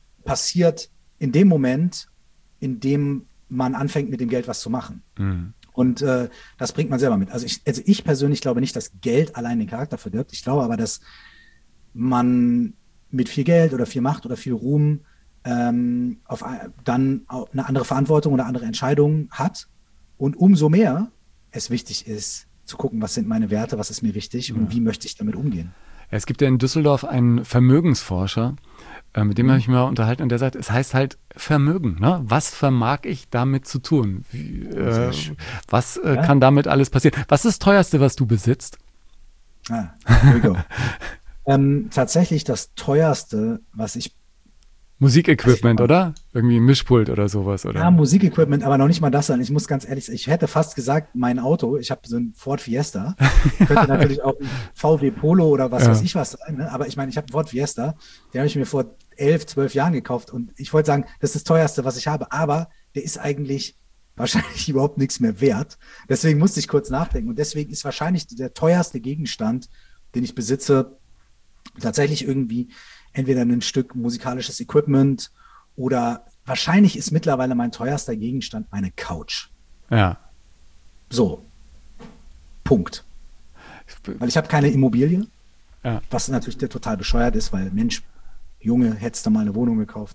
passiert in dem Moment, in dem man anfängt, mit dem Geld was zu machen. Mhm. Und das bringt man selber mit. Also ich persönlich glaube nicht, dass Geld allein den Charakter verdirbt. Ich glaube aber, dass man mit viel Geld oder viel Macht oder viel Ruhm dann auch eine andere Verantwortung oder andere Entscheidungen hat. Und umso mehr es wichtig ist, zu gucken, was sind meine Werte, was ist mir wichtig und wie möchte ich damit umgehen. Es gibt ja in Düsseldorf einen Vermögensforscher, mit dem habe ich mich mal unterhalten und der sagt, es heißt halt Vermögen. Ne? Was vermag ich damit zu tun? Was kann damit alles passieren? Was ist das Teuerste, was du besitzt? Here we go. Tatsächlich das Teuerste, was ich Musikequipment, oder? Irgendwie ein Mischpult oder sowas, oder? Ja, Musikequipment, aber noch nicht mal das sein. Ich muss ganz ehrlich sagen, ich hätte fast gesagt, mein Auto, ich habe so ein Ford Fiesta, könnte natürlich auch ein VW Polo oder was weiß ich was sein, ne? Aber ich meine, ich habe einen Ford Fiesta, den habe ich mir vor 11, 12 Jahren gekauft und ich wollte sagen, das ist das Teuerste, was ich habe, aber der ist eigentlich wahrscheinlich überhaupt nichts mehr wert. Deswegen musste ich kurz nachdenken und deswegen ist wahrscheinlich der teuerste Gegenstand, den ich besitze, tatsächlich irgendwie entweder ein Stück musikalisches Equipment oder wahrscheinlich ist mittlerweile mein teuerster Gegenstand meine Couch. Ja. So. Punkt. Weil ich habe keine Immobilie, was natürlich total bescheuert ist, weil Mensch, Junge, hättest du mal eine Wohnung gekauft.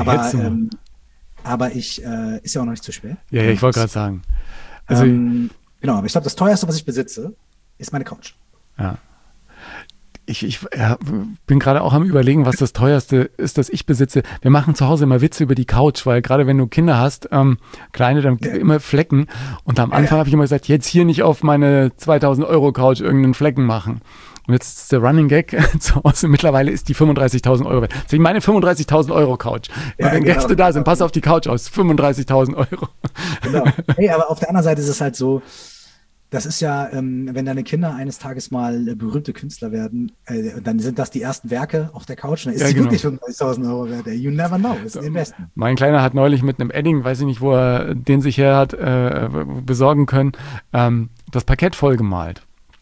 Aber ist ja auch noch nicht zu spät. Ja, ich wollte gerade sagen. Also, genau, aber ich glaube, das teuerste, was ich besitze, ist meine Couch. Ja. Ich bin gerade auch am Überlegen, was das Teuerste ist, das ich besitze. Wir machen zu Hause immer Witze über die Couch, weil gerade wenn du Kinder hast, kleine, dann immer Flecken. Und am Anfang habe ich immer gesagt, jetzt hier nicht auf meine 2.000 € Couch irgendeinen Flecken machen. Und jetzt ist der Running Gag zu Hause. Mittlerweile ist die 35.000 € wert. Deswegen meine 35.000 € Couch. Und wenn Gäste da sind, pass auf die Couch aus. 35.000 €. Genau. Hey, aber auf der anderen Seite ist es halt so, das ist ja, wenn deine Kinder eines Tages mal berühmte Künstler werden, dann sind das die ersten Werke auf der Couch. Dann ist sie wirklich 35.000 € wert. You never know, ist ein Investment. Mein Kleiner hat neulich mit einem Edding, weiß ich nicht, wo er den sich her hat besorgen können, das Parkett vollgemalt.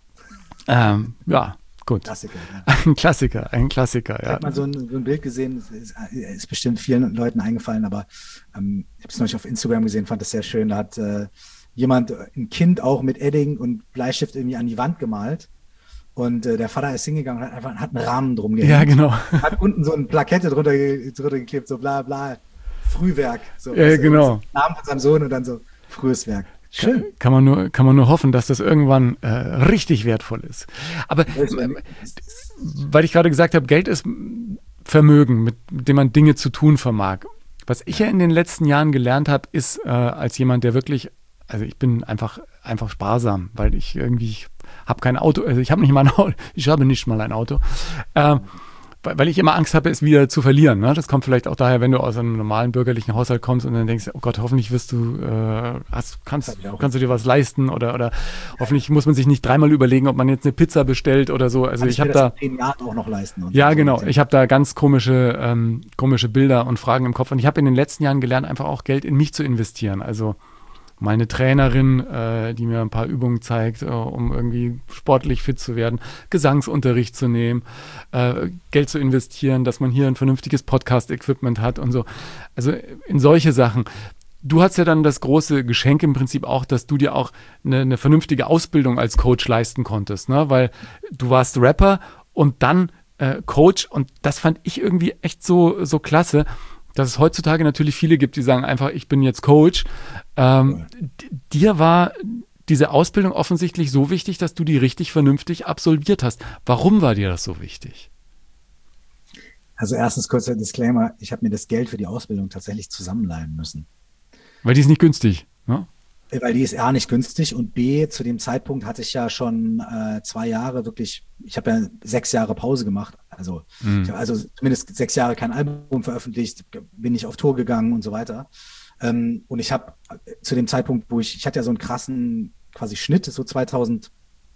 Ja, gut. Klassiker. Ja. Ein Klassiker, ja. Ich habe mal so ein Bild gesehen, ist bestimmt vielen Leuten eingefallen, aber ich habe es neulich auf Instagram gesehen, fand das sehr schön. Da hat jemand, ein Kind auch mit Edding und Bleistift irgendwie an die Wand gemalt. Und der Vater ist hingegangen und hat einen Rahmen drum gehängt. Ja, genau. Hat unten so eine Plakette drunter geklebt, so bla bla, Frühwerk. So, ja, genau. Namen von seinem Sohn und dann so frühes Werk. Schön. Kann man nur hoffen, dass das irgendwann richtig wertvoll ist. Aber weil ich gerade gesagt habe, Geld ist Vermögen, mit dem man Dinge zu tun vermag. Was ich ja in den letzten Jahren gelernt habe, ist als jemand, der wirklich, also ich bin einfach sparsam, weil ich habe kein Auto, also ich habe nicht mal ein Auto, ich habe nicht mal ein Auto, weil ich immer Angst habe, es wieder zu verlieren. Ne? Das kommt vielleicht auch daher, wenn du aus einem normalen bürgerlichen Haushalt kommst und dann denkst, oh Gott, hoffentlich wirst du, kannst du dir was leisten oder hoffentlich muss man sich nicht dreimal überlegen, ob man jetzt eine Pizza bestellt oder so. Also ich habe da in 10 Jahren auch noch leisten. Ja, genau. Ich habe da ganz komische Bilder und Fragen im Kopf und ich habe in den letzten Jahren gelernt, einfach auch Geld in mich zu investieren. Also meine Trainerin, die mir ein paar Übungen zeigt, um irgendwie sportlich fit zu werden, Gesangsunterricht zu nehmen, Geld zu investieren, dass man hier ein vernünftiges Podcast-Equipment hat und so. Also in solche Sachen. Du hast ja dann das große Geschenk im Prinzip auch, dass du dir auch eine vernünftige Ausbildung als Coach leisten konntest, ne? Weil du warst Rapper und dann Coach und das fand ich irgendwie echt so klasse, dass es heutzutage natürlich viele gibt, die sagen einfach, ich bin jetzt Coach. Dir war diese Ausbildung offensichtlich so wichtig, dass du die richtig vernünftig absolviert hast. Warum war dir das so wichtig? Also erstens kurzer Disclaimer, ich habe mir das Geld für die Ausbildung tatsächlich zusammenleihen müssen. Weil die ist nicht günstig, ne? Weil die ist A, nicht günstig und B, zu dem Zeitpunkt hatte ich ja schon 2 Jahre wirklich, ich habe ja 6 Jahre Pause gemacht, also ich habe also zumindest 6 Jahre kein Album veröffentlicht, bin nicht auf Tour gegangen und so weiter. Und ich habe zu dem Zeitpunkt, wo ich hatte ja so einen krassen quasi Schnitt, so 2008,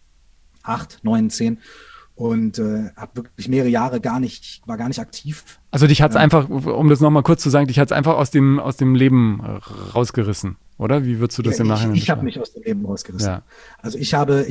9, 10 und habe wirklich mehrere Jahre war gar nicht aktiv. Also dich hat es einfach, um das nochmal kurz zu sagen, dich hat es einfach aus dem Leben rausgerissen, oder? Wie würdest du das im Nachhinein Ich habe mich aus dem Leben rausgerissen. Ja. Also ich habe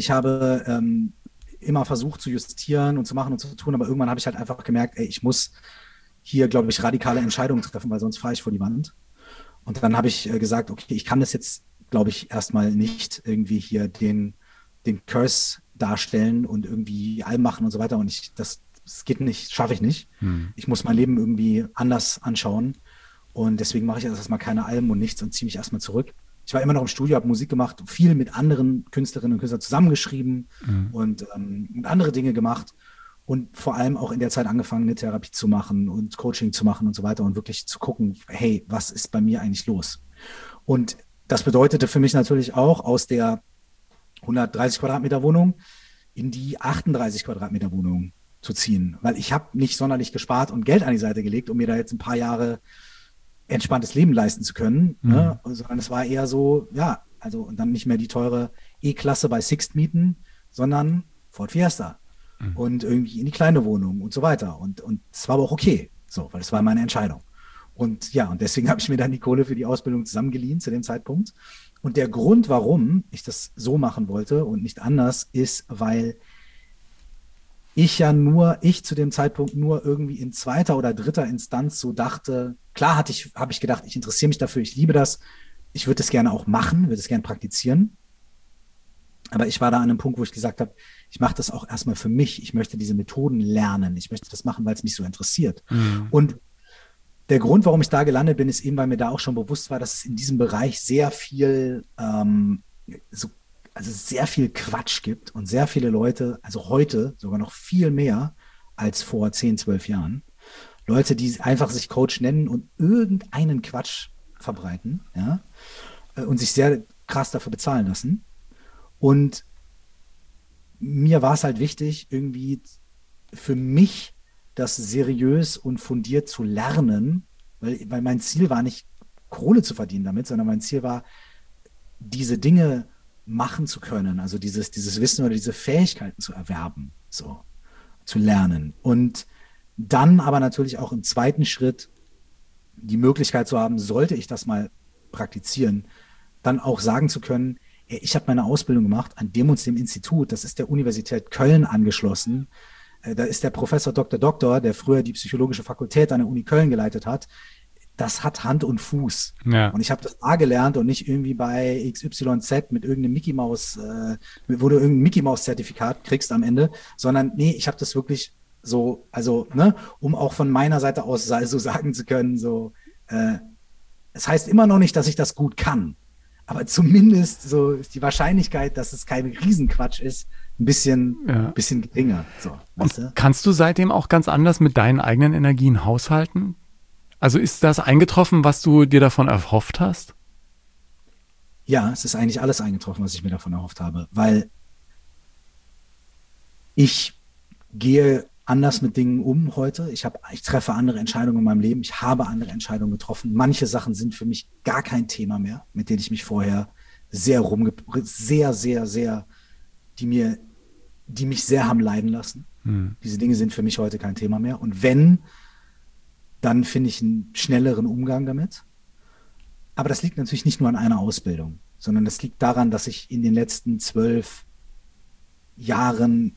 immer versucht zu justieren und zu machen und zu tun, aber irgendwann habe ich halt einfach gemerkt, ich muss hier, glaube ich, radikale Entscheidungen treffen, weil sonst fahre ich vor die Wand. Und dann habe ich gesagt, okay, ich kann das jetzt glaube ich, erstmal nicht irgendwie hier den Curse darstellen und irgendwie Alben machen und so weiter. Und das geht nicht, schaffe ich nicht. Ich muss mein Leben irgendwie anders anschauen. Und deswegen mache ich jetzt erstmal keine Alben und nichts und ziehe mich erstmal zurück. Ich war immer noch im Studio, habe Musik gemacht, viel mit anderen Künstlerinnen und Künstlern zusammengeschrieben und andere Dinge gemacht. Und vor allem auch in der Zeit angefangen, eine Therapie zu machen und Coaching zu machen und so weiter und wirklich zu gucken, hey, was ist bei mir eigentlich los? Und das bedeutete für mich natürlich auch, aus der 130 Quadratmeter Wohnung in die 38 Quadratmeter Wohnung zu ziehen. Weil ich habe nicht sonderlich gespart und Geld an die Seite gelegt, um mir da jetzt ein paar Jahre entspanntes Leben leisten zu können. Ne? Sondern es war eher so, ja, also und dann nicht mehr die teure E-Klasse bei Sixt mieten, sondern Ford Fiesta. Und irgendwie in die kleine Wohnung und so weiter. Und es war aber auch okay, so, weil es war meine Entscheidung. Und ja, und deswegen habe ich mir dann die Kohle für die Ausbildung zusammengeliehen zu dem Zeitpunkt. Und der Grund, warum ich das so machen wollte und nicht anders, ist, weil ich zu dem Zeitpunkt nur irgendwie in zweiter oder dritter Instanz so dachte, klar habe ich gedacht, ich interessiere mich dafür, ich liebe das, ich würde es gerne auch machen, würde es gerne praktizieren. Aber ich war da an einem Punkt, wo ich gesagt habe, ich mache das auch erstmal für mich. Ich möchte diese Methoden lernen. Ich möchte das machen, weil es mich so interessiert. Und der Grund, warum ich da gelandet bin, ist eben, weil mir da auch schon bewusst war, dass es in diesem Bereich sehr viel, sehr viel Quatsch gibt und sehr viele Leute, also heute sogar noch viel mehr als vor 10, 12 Jahren, Leute, die einfach sich Coach nennen und irgendeinen Quatsch verbreiten, ja, und sich sehr krass dafür bezahlen lassen. Und mir war es halt wichtig, irgendwie für mich das seriös und fundiert zu lernen, weil mein Ziel war nicht, Kohle zu verdienen damit, sondern mein Ziel war, diese Dinge machen zu können, also dieses Wissen oder diese Fähigkeiten zu erwerben, so, zu lernen. Und dann aber natürlich auch im zweiten Schritt die Möglichkeit zu haben, sollte ich das mal praktizieren, dann auch sagen zu können, ich habe meine Ausbildung gemacht an dem und dem Institut, das ist der Universität Köln angeschlossen. Da ist der Professor Dr., der früher die psychologische Fakultät an der Uni Köln geleitet hat. Das hat Hand und Fuß. Ja. Und ich habe das da gelernt und nicht irgendwie bei XYZ mit irgendeinem Mickey Maus, wo du irgendein Mickey Maus Zertifikat kriegst am Ende, sondern nee, ich habe das wirklich so, also, ne, um auch von meiner Seite aus so sagen zu können, so, es heißt immer noch nicht, dass ich das gut kann. Aber zumindest so ist die Wahrscheinlichkeit, dass es kein Riesenquatsch ist, ein bisschen geringer. So, weißt du? Kannst du seitdem auch ganz anders mit deinen eigenen Energien haushalten? Also ist das eingetroffen, was du dir davon erhofft hast? Ja, es ist eigentlich alles eingetroffen, was ich mir davon erhofft habe, weil ich gehe anders mit Dingen um heute. Ich treffe andere Entscheidungen in meinem Leben. Ich habe andere Entscheidungen getroffen. Manche Sachen sind für mich gar kein Thema mehr, mit denen ich mich vorher die mich sehr haben leiden lassen. Diese Dinge sind für mich heute kein Thema mehr. Und wenn, dann finde ich einen schnelleren Umgang damit. Aber das liegt natürlich nicht nur an einer Ausbildung, sondern das liegt daran, dass ich in den letzten 12 Jahren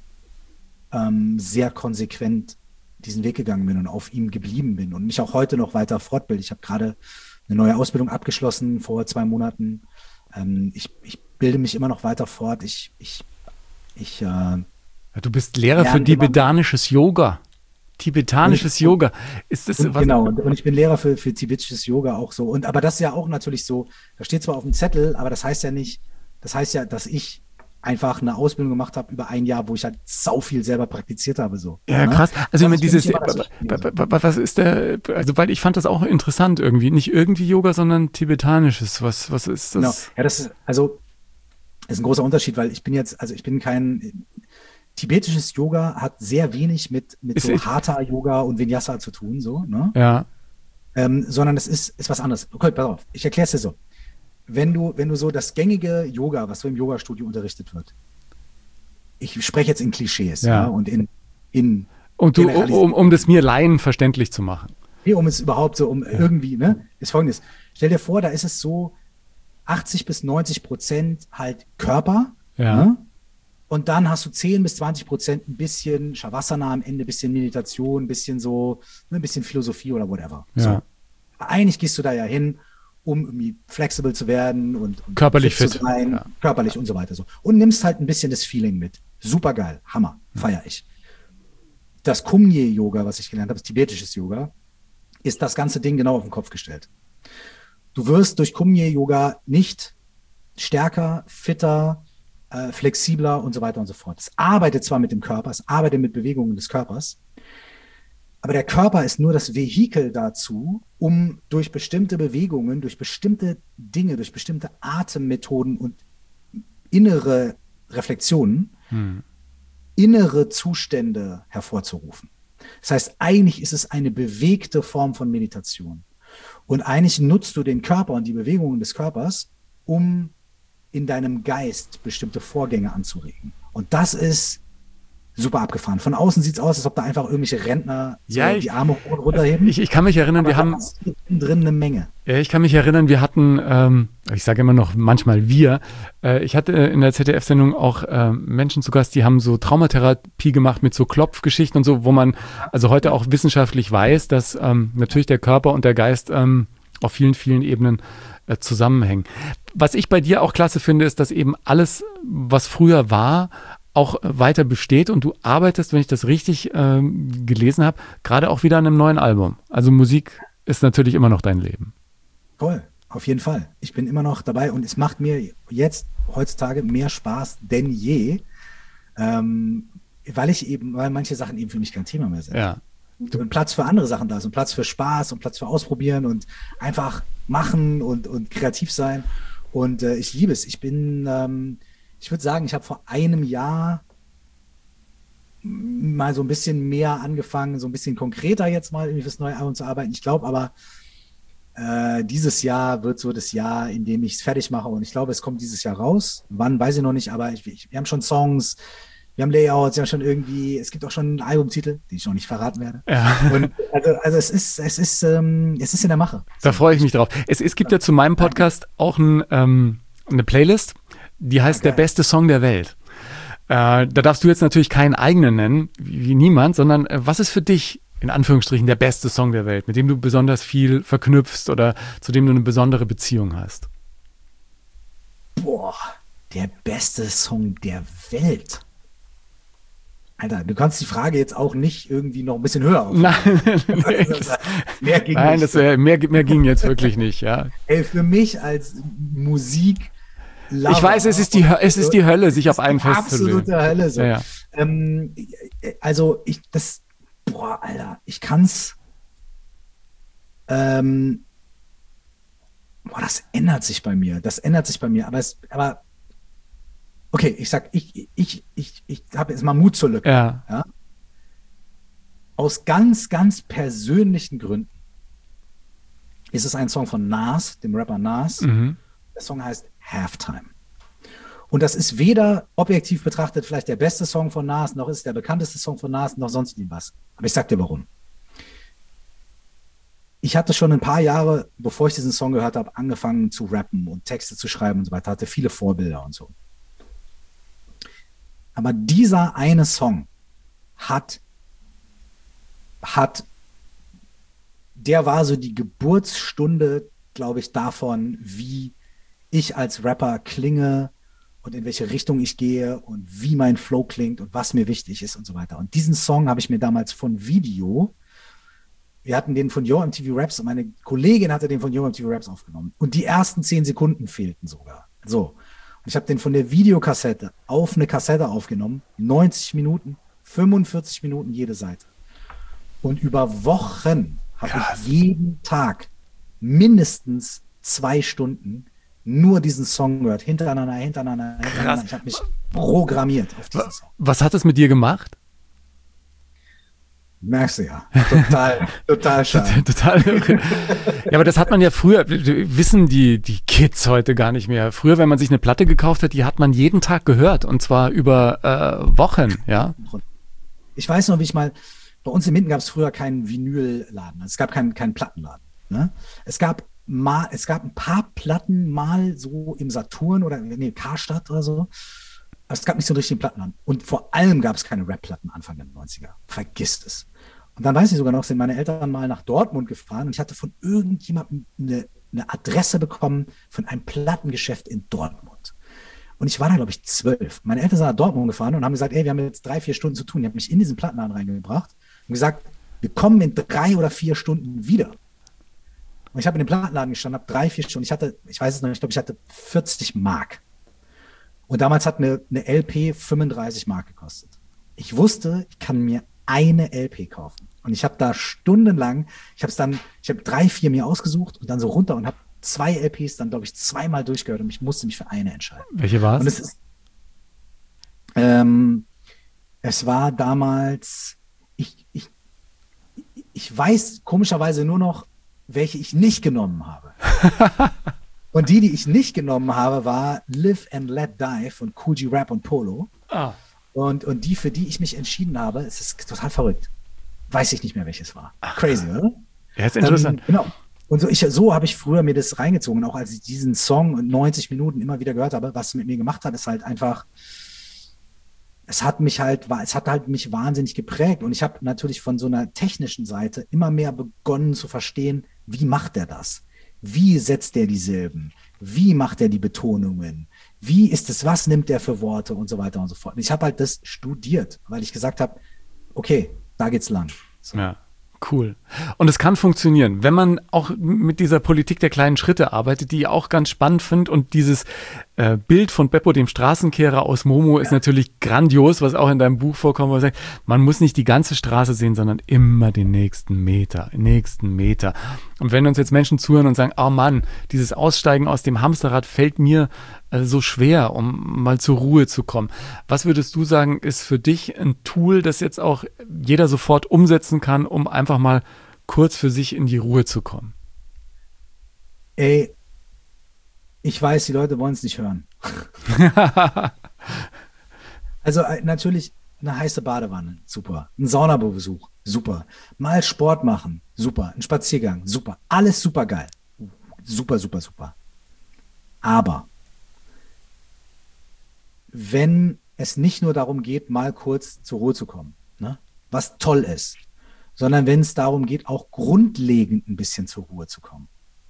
sehr konsequent diesen Weg gegangen bin und auf ihm geblieben bin und mich auch heute noch weiter fortbilde. Ich habe gerade eine neue Ausbildung abgeschlossen vor 2 Monaten. Ich bilde mich immer noch weiter fort. Du bist Lehrer für tibetanisches Yoga. Tibetanisches Yoga. Ist das was? Genau, und ich bin Lehrer für tibetisches Yoga auch so. Aber das ist ja auch natürlich so, da steht zwar auf dem Zettel, aber das heißt ja, dass ich einfach eine Ausbildung gemacht habe über ein Jahr, wo ich halt sau viel selber praktiziert habe. So. Ja, krass. Also ich meine, was ist also weil ich fand das auch interessant irgendwie. Nicht irgendwie Yoga, sondern tibetanisches. Was ist das? Genau. Ja, das ist ein großer Unterschied, weil ich bin kein tibetisches Yoga hat sehr wenig mit so Hatha-Yoga und Vinyasa zu tun, so, ne? Ja. Sondern es ist was anderes. Okay, pass auf, ich erkläre es dir so. Wenn du so das gängige Yoga, was so im Yoga-Studio unterrichtet wird, ich spreche jetzt in Klischees, ja, und und du, um das mir Laien verständlich zu machen. Nee, um es überhaupt so, irgendwie, ne, ist Folgendes. Stell dir vor, da ist es so 80-90% halt Körper, ne? Und dann hast du 10-20% ein bisschen Shavasana am Ende, ein bisschen Meditation, ein bisschen so, ein bisschen Philosophie oder whatever. Ja. So. Eigentlich gehst du da ja hin, um irgendwie flexibel zu werden und körperlich fit fit. zu sein, Ja. körperlich und so weiter. So. Und nimmst halt ein bisschen das Feeling mit. Super geil, Hammer, feiere ich. Das Kumye-Yoga, was ich gelernt habe, das tibetisches Yoga, ist das ganze Ding genau auf den Kopf gestellt. Du wirst durch Kumye-Yoga nicht stärker, fitter, flexibler und so weiter und so fort. Es arbeitet zwar mit dem Körper, es arbeitet mit Bewegungen des Körpers, aber der Körper ist nur das Vehikel dazu, um durch bestimmte Bewegungen, durch bestimmte Dinge, durch bestimmte Atemmethoden und innere Reflexionen, innere Zustände hervorzurufen. Das heißt, eigentlich ist es eine bewegte Form von Meditation. Und eigentlich nutzt du den Körper und die Bewegungen des Körpers, um in deinem Geist bestimmte Vorgänge anzuregen. Und das ist super abgefahren. Von außen sieht es aus, als ob da einfach irgendwelche Rentner die Arme hoch und runterheben. Ich kann mich erinnern, wir haben drin eine Menge. Ja, ich kann mich erinnern, wir hatten, ich sage immer noch manchmal wir, ich hatte in der ZDF-Sendung auch Menschen zu Gast, die haben so Traumatherapie gemacht mit so Klopfgeschichten und so, wo man also heute auch wissenschaftlich weiß, dass natürlich der Körper und der Geist auf vielen, vielen Ebenen zusammenhängen. Was ich bei dir auch klasse finde, ist, dass eben alles, was früher war, auch weiter besteht und du arbeitest, wenn ich das richtig gelesen habe, gerade auch wieder an einem neuen Album. Also Musik ist natürlich immer noch dein Leben. Voll, auf jeden Fall. Ich bin immer noch dabei und es macht mir jetzt heutzutage mehr Spaß denn je, weil manche Sachen eben für mich kein Thema mehr sind. Ja. Und Platz für andere Sachen da ist und Platz für Spaß und Platz für Ausprobieren und einfach machen und kreativ sein. Und ich liebe es. Ich würde sagen, ich habe vor einem Jahr mal so ein bisschen mehr angefangen, so ein bisschen konkreter jetzt mal irgendwie fürs neue Album zu arbeiten. Ich glaube aber, dieses Jahr wird so das Jahr, in dem ich es fertig mache. Und ich glaube, es kommt dieses Jahr raus. Wann, weiß ich noch nicht, aber wir haben schon Songs, wir haben Layouts, wir haben schon irgendwie, es gibt auch schon einen Albumtitel, den ich noch nicht verraten werde. Ja. Und also es ist in der Mache. Da freue ich mich drauf. Es gibt ja zu meinem Podcast auch eine Playlist, die heißt Der beste Song der Welt. Da darfst du jetzt natürlich keinen eigenen nennen, wie niemand, sondern was ist für dich in Anführungsstrichen der beste Song der Welt, mit dem du besonders viel verknüpfst oder zu dem du eine besondere Beziehung hast? Boah, der beste Song der Welt. Alter, du kannst die Frage jetzt auch nicht irgendwie noch ein bisschen höher aufnehmen. Mehr ging jetzt wirklich nicht, ja. Ey, für mich als Musik ich weiß, es ist die Hölle, sich auf einen festzulegen. Absolute Hölle. So. Ja. Alter, ich kann's. Das ändert sich bei mir. Aber okay, ich sag, ich habe jetzt mal Mut zur Lücke. Ja? Aus ganz, ganz persönlichen Gründen ist es ein Song von Nas, dem Rapper Nas. Der Song heißt Halftime. Und das ist weder objektiv betrachtet vielleicht der beste Song von Nas, noch ist es der bekannteste Song von Nas, noch sonst irgendwas. Aber ich sag dir warum. Ich hatte schon ein paar Jahre, bevor ich diesen Song gehört habe, angefangen zu rappen und Texte zu schreiben und so weiter, hatte viele Vorbilder und so. Aber dieser eine Song der war so die Geburtsstunde, glaube ich, davon, wie ich als Rapper klinge und in welche Richtung ich gehe und wie mein Flow klingt und was mir wichtig ist und so weiter. Und diesen Song habe ich mir damals von Video, wir hatten den von Yo MTV Raps und meine Kollegin hatte den von Yo MTV Raps aufgenommen. Und die ersten 10 Sekunden fehlten sogar. So. Und ich habe den von der Videokassette auf eine Kassette aufgenommen. 90 Minuten, 45 Minuten jede Seite. Und über Wochen habe ich jeden Tag mindestens 2 Stunden nur diesen Song gehört. Hintereinander. Ich habe mich programmiert auf diesen Song. Was hat es mit dir gemacht? Merkst du ja. Total schade. Total irre. Ja, aber das hat man ja früher, wissen die Kids heute gar nicht mehr. Früher, wenn man sich eine Platte gekauft hat, die hat man jeden Tag gehört und zwar über Wochen, ja. Ich weiß noch, bei uns in Minden gab es früher keinen Vinylladen. Also es gab keinen Plattenladen. Ne? Es gab ein paar Platten mal so im Saturn oder Karstadt oder so. Es gab nicht so einen richtigen Plattenladen. Und vor allem gab es keine Rap-Platten Anfang der 90er. Vergisst es. Und dann weiß ich sogar noch, sind meine Eltern mal nach Dortmund gefahren und ich hatte von irgendjemandem eine eine Adresse bekommen von einem Plattengeschäft in Dortmund. Und ich war da, glaube ich, 12. Meine Eltern sind nach Dortmund gefahren und haben gesagt, ey, wir haben jetzt 3-4 Stunden zu tun. Die haben mich in diesen Plattenladen reingebracht und gesagt, wir kommen in 3 oder 4 Stunden wieder. Und ich habe in dem Plattenladen gestanden, habe 3-4 Stunden. Ich weiß es noch nicht, ich glaube, ich hatte 40 Mark. Und damals hat eine LP 35 Mark gekostet. Ich wusste, ich kann mir eine LP kaufen. Und ich habe da stundenlang, ich habe 3-4 mir ausgesucht und dann so runter und habe 2 LPs dann, glaube ich, 2-mal durchgehört und ich musste mich für eine entscheiden. Welche war Und es? Es war damals, ich weiß komischerweise nur noch, welche ich nicht genommen habe. Und die ich nicht genommen habe, war Live and Let Die von Kool G Rap und Polo. Ah. Und die, für die ich mich entschieden habe, es ist total verrückt. Weiß ich nicht mehr, welches war. Crazy, oder? Ja, ist interessant. Genau. Und so habe ich früher mir das reingezogen. Auch als ich diesen Song 90 Minuten immer wieder gehört habe, was es mit mir gemacht hat, ist halt einfach, es hat mich mich wahnsinnig geprägt. Und ich habe natürlich von so einer technischen Seite immer mehr begonnen zu verstehen, wie macht er das? Wie setzt er die Silben? Wie macht er die Betonungen? Wie ist es, was nimmt er für Worte und so weiter und so fort. Und ich habe halt das studiert, weil ich gesagt habe, okay, da geht's lang. So. Ja, cool. Und es kann funktionieren, wenn man auch mit dieser Politik der kleinen Schritte arbeitet, die ich auch ganz spannend finde. Und dieses Bild von Beppo, dem Straßenkehrer aus Momo, ist natürlich grandios, was auch in deinem Buch vorkommt, wo man sagt, man muss nicht die ganze Straße sehen, sondern immer den nächsten Meter. Und wenn uns jetzt Menschen zuhören und sagen, oh Mann, dieses Aussteigen aus dem Hamsterrad fällt mir so schwer, um mal zur Ruhe zu kommen. Was würdest du sagen, ist für dich ein Tool, das jetzt auch jeder sofort umsetzen kann, um einfach mal kurz für sich in die Ruhe zu kommen? Ey, ich weiß, die Leute wollen es nicht hören. Also natürlich eine heiße Badewanne, super. Ein Saunabesuch, super. Mal Sport machen, super. Ein Spaziergang, super. Alles super geil. Super, super, super. Aber wenn es nicht nur darum geht, mal kurz zur Ruhe zu kommen, ne, was toll ist, sondern wenn es darum geht, auch grundlegend ein bisschen zur Ruhe zu kommen.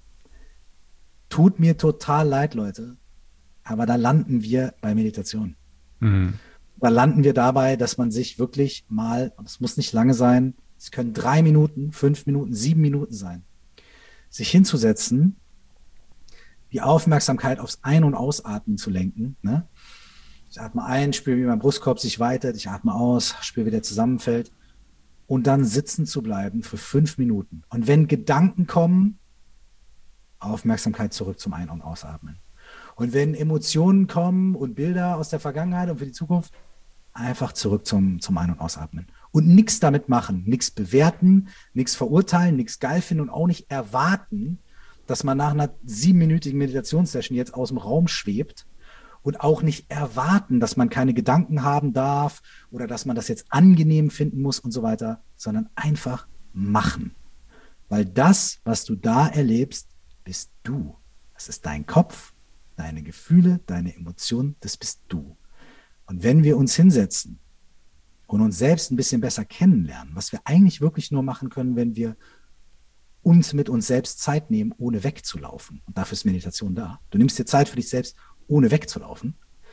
Tut mir total leid, Leute, aber da landen wir bei Meditation. Mhm. Da landen wir dabei, dass man sich wirklich mal, und es muss nicht lange sein, es können 3 Minuten, 5 Minuten, 7 Minuten sein, sich hinzusetzen, die Aufmerksamkeit aufs Ein- und Ausatmen zu lenken. Ne? Ich atme ein, spüre, wie mein Brustkorb sich weitet, ich atme aus, spüre, wie der zusammenfällt und dann sitzen zu bleiben für 5 Minuten. Und wenn Gedanken kommen, Aufmerksamkeit zurück zum Ein- und Ausatmen. Und wenn Emotionen kommen und Bilder aus der Vergangenheit und für die Zukunft, einfach zurück zum Ein- und Ausatmen. Und nichts damit machen, nichts bewerten, nichts verurteilen, nichts geil finden und auch nicht erwarten, dass man nach einer 7-minütigen Meditationssession jetzt aus dem Raum schwebt und auch nicht erwarten, dass man keine Gedanken haben darf oder dass man das jetzt angenehm finden muss und so weiter, sondern einfach machen. Weil das, was du da erlebst, bist du. Das ist dein Kopf, deine Gefühle, deine Emotionen, das bist du. Und wenn wir uns hinsetzen und uns selbst ein bisschen besser kennenlernen, was wir eigentlich wirklich nur machen können, wenn wir uns mit uns selbst Zeit nehmen, ohne wegzulaufen. Und dafür ist Meditation da. Du nimmst dir Zeit für dich selbst, ohne wegzulaufen.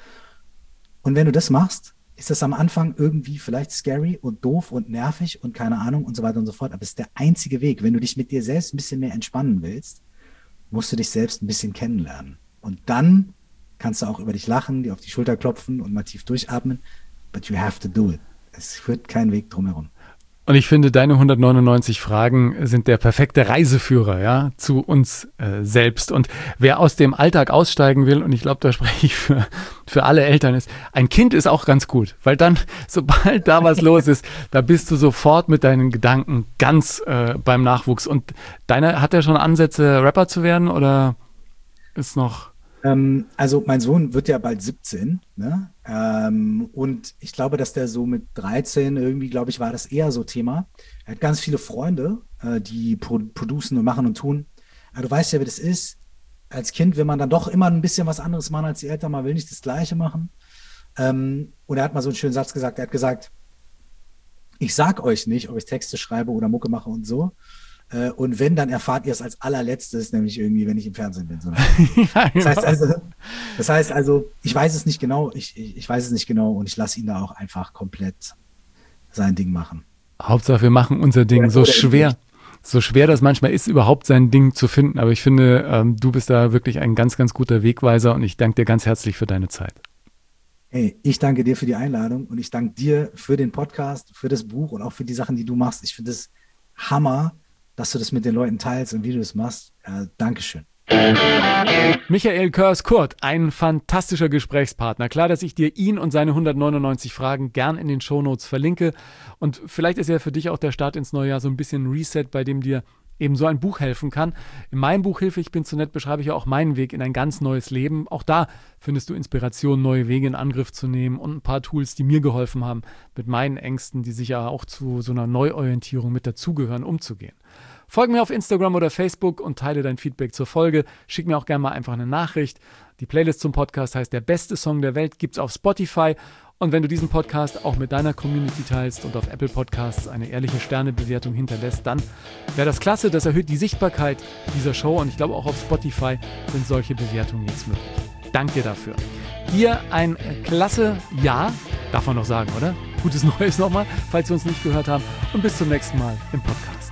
Und wenn du das machst, ist das am Anfang irgendwie vielleicht scary und doof und nervig und keine Ahnung und so weiter und so fort. Aber es ist der einzige Weg. Wenn du dich mit dir selbst ein bisschen mehr entspannen willst, musst du dich selbst ein bisschen kennenlernen. Und dann kannst du auch über dich lachen, dir auf die Schulter klopfen und mal tief durchatmen. But you have to do it. Es führt kein Weg drumherum. Und ich finde, deine 199 Fragen sind der perfekte Reiseführer, ja, zu uns selbst. Und wer aus dem Alltag aussteigen will, und ich glaube, da spreche ich für alle Eltern, ist, ein Kind ist auch ganz gut, weil dann, sobald da was los ist, da bist du sofort mit deinen Gedanken ganz beim Nachwuchs. Und hat er schon Ansätze, Rapper zu werden, oder ist noch... Also mein Sohn wird ja bald 17, ne? Und ich glaube, dass der so mit 13 irgendwie, glaube ich, war das eher so Thema. Er hat ganz viele Freunde, die producen und machen und tun. Aber du weißt ja, wie das ist. Als Kind will man dann doch immer ein bisschen was anderes machen als die Eltern. Man will nicht das Gleiche machen. Und er hat mal so einen schönen Satz gesagt. Er hat gesagt, ich sag euch nicht, ob ich Texte schreibe oder Mucke mache und so. Und wenn, dann erfahrt ihr es als allerletztes, nämlich irgendwie, wenn ich im Fernsehen bin. So. Ja, genau. Das heißt also, ich weiß es nicht genau, ich weiß es nicht genau und ich lasse ihn da auch einfach komplett sein Ding machen. Hauptsache, wir machen unser Ding. So schwer das manchmal ist, überhaupt sein Ding zu finden. Aber ich finde, du bist da wirklich ein ganz, ganz guter Wegweiser und ich danke dir ganz herzlich für deine Zeit. Hey, ich danke dir für die Einladung und ich danke dir für den Podcast, für das Buch und auch für die Sachen, die du machst. Ich finde es Hammer, dass du das mit den Leuten teilst und wie du das machst. Dankeschön. Michael Körs-Kurt, ein fantastischer Gesprächspartner. Klar, dass ich dir ihn und seine 199 Fragen gern in den Shownotes verlinke. Und vielleicht ist ja für dich auch der Start ins neue Jahr so ein bisschen Reset, bei dem dir eben so ein Buch helfen kann. In meinem Buch Hilfe, ich bin zu nett, beschreibe ich ja auch meinen Weg in ein ganz neues Leben. Auch da findest du Inspiration, neue Wege in Angriff zu nehmen und ein paar Tools, die mir geholfen haben, mit meinen Ängsten, die sicher auch zu so einer Neuorientierung mit dazugehören, umzugehen. Folge mir auf Instagram oder Facebook und teile dein Feedback zur Folge. Schick mir auch gerne mal einfach eine Nachricht. Die Playlist zum Podcast heißt Der beste Song der Welt, gibt's auf Spotify. Und wenn du diesen Podcast auch mit deiner Community teilst und auf Apple Podcasts eine ehrliche Sternebewertung hinterlässt, dann wäre das klasse. Das erhöht die Sichtbarkeit dieser Show und ich glaube auch auf Spotify sind solche Bewertungen jetzt möglich. Danke dir dafür. Dir ein klasse Jahr, darf man noch sagen, oder? Gutes Neues nochmal, falls wir uns nicht gehört haben. Und bis zum nächsten Mal im Podcast.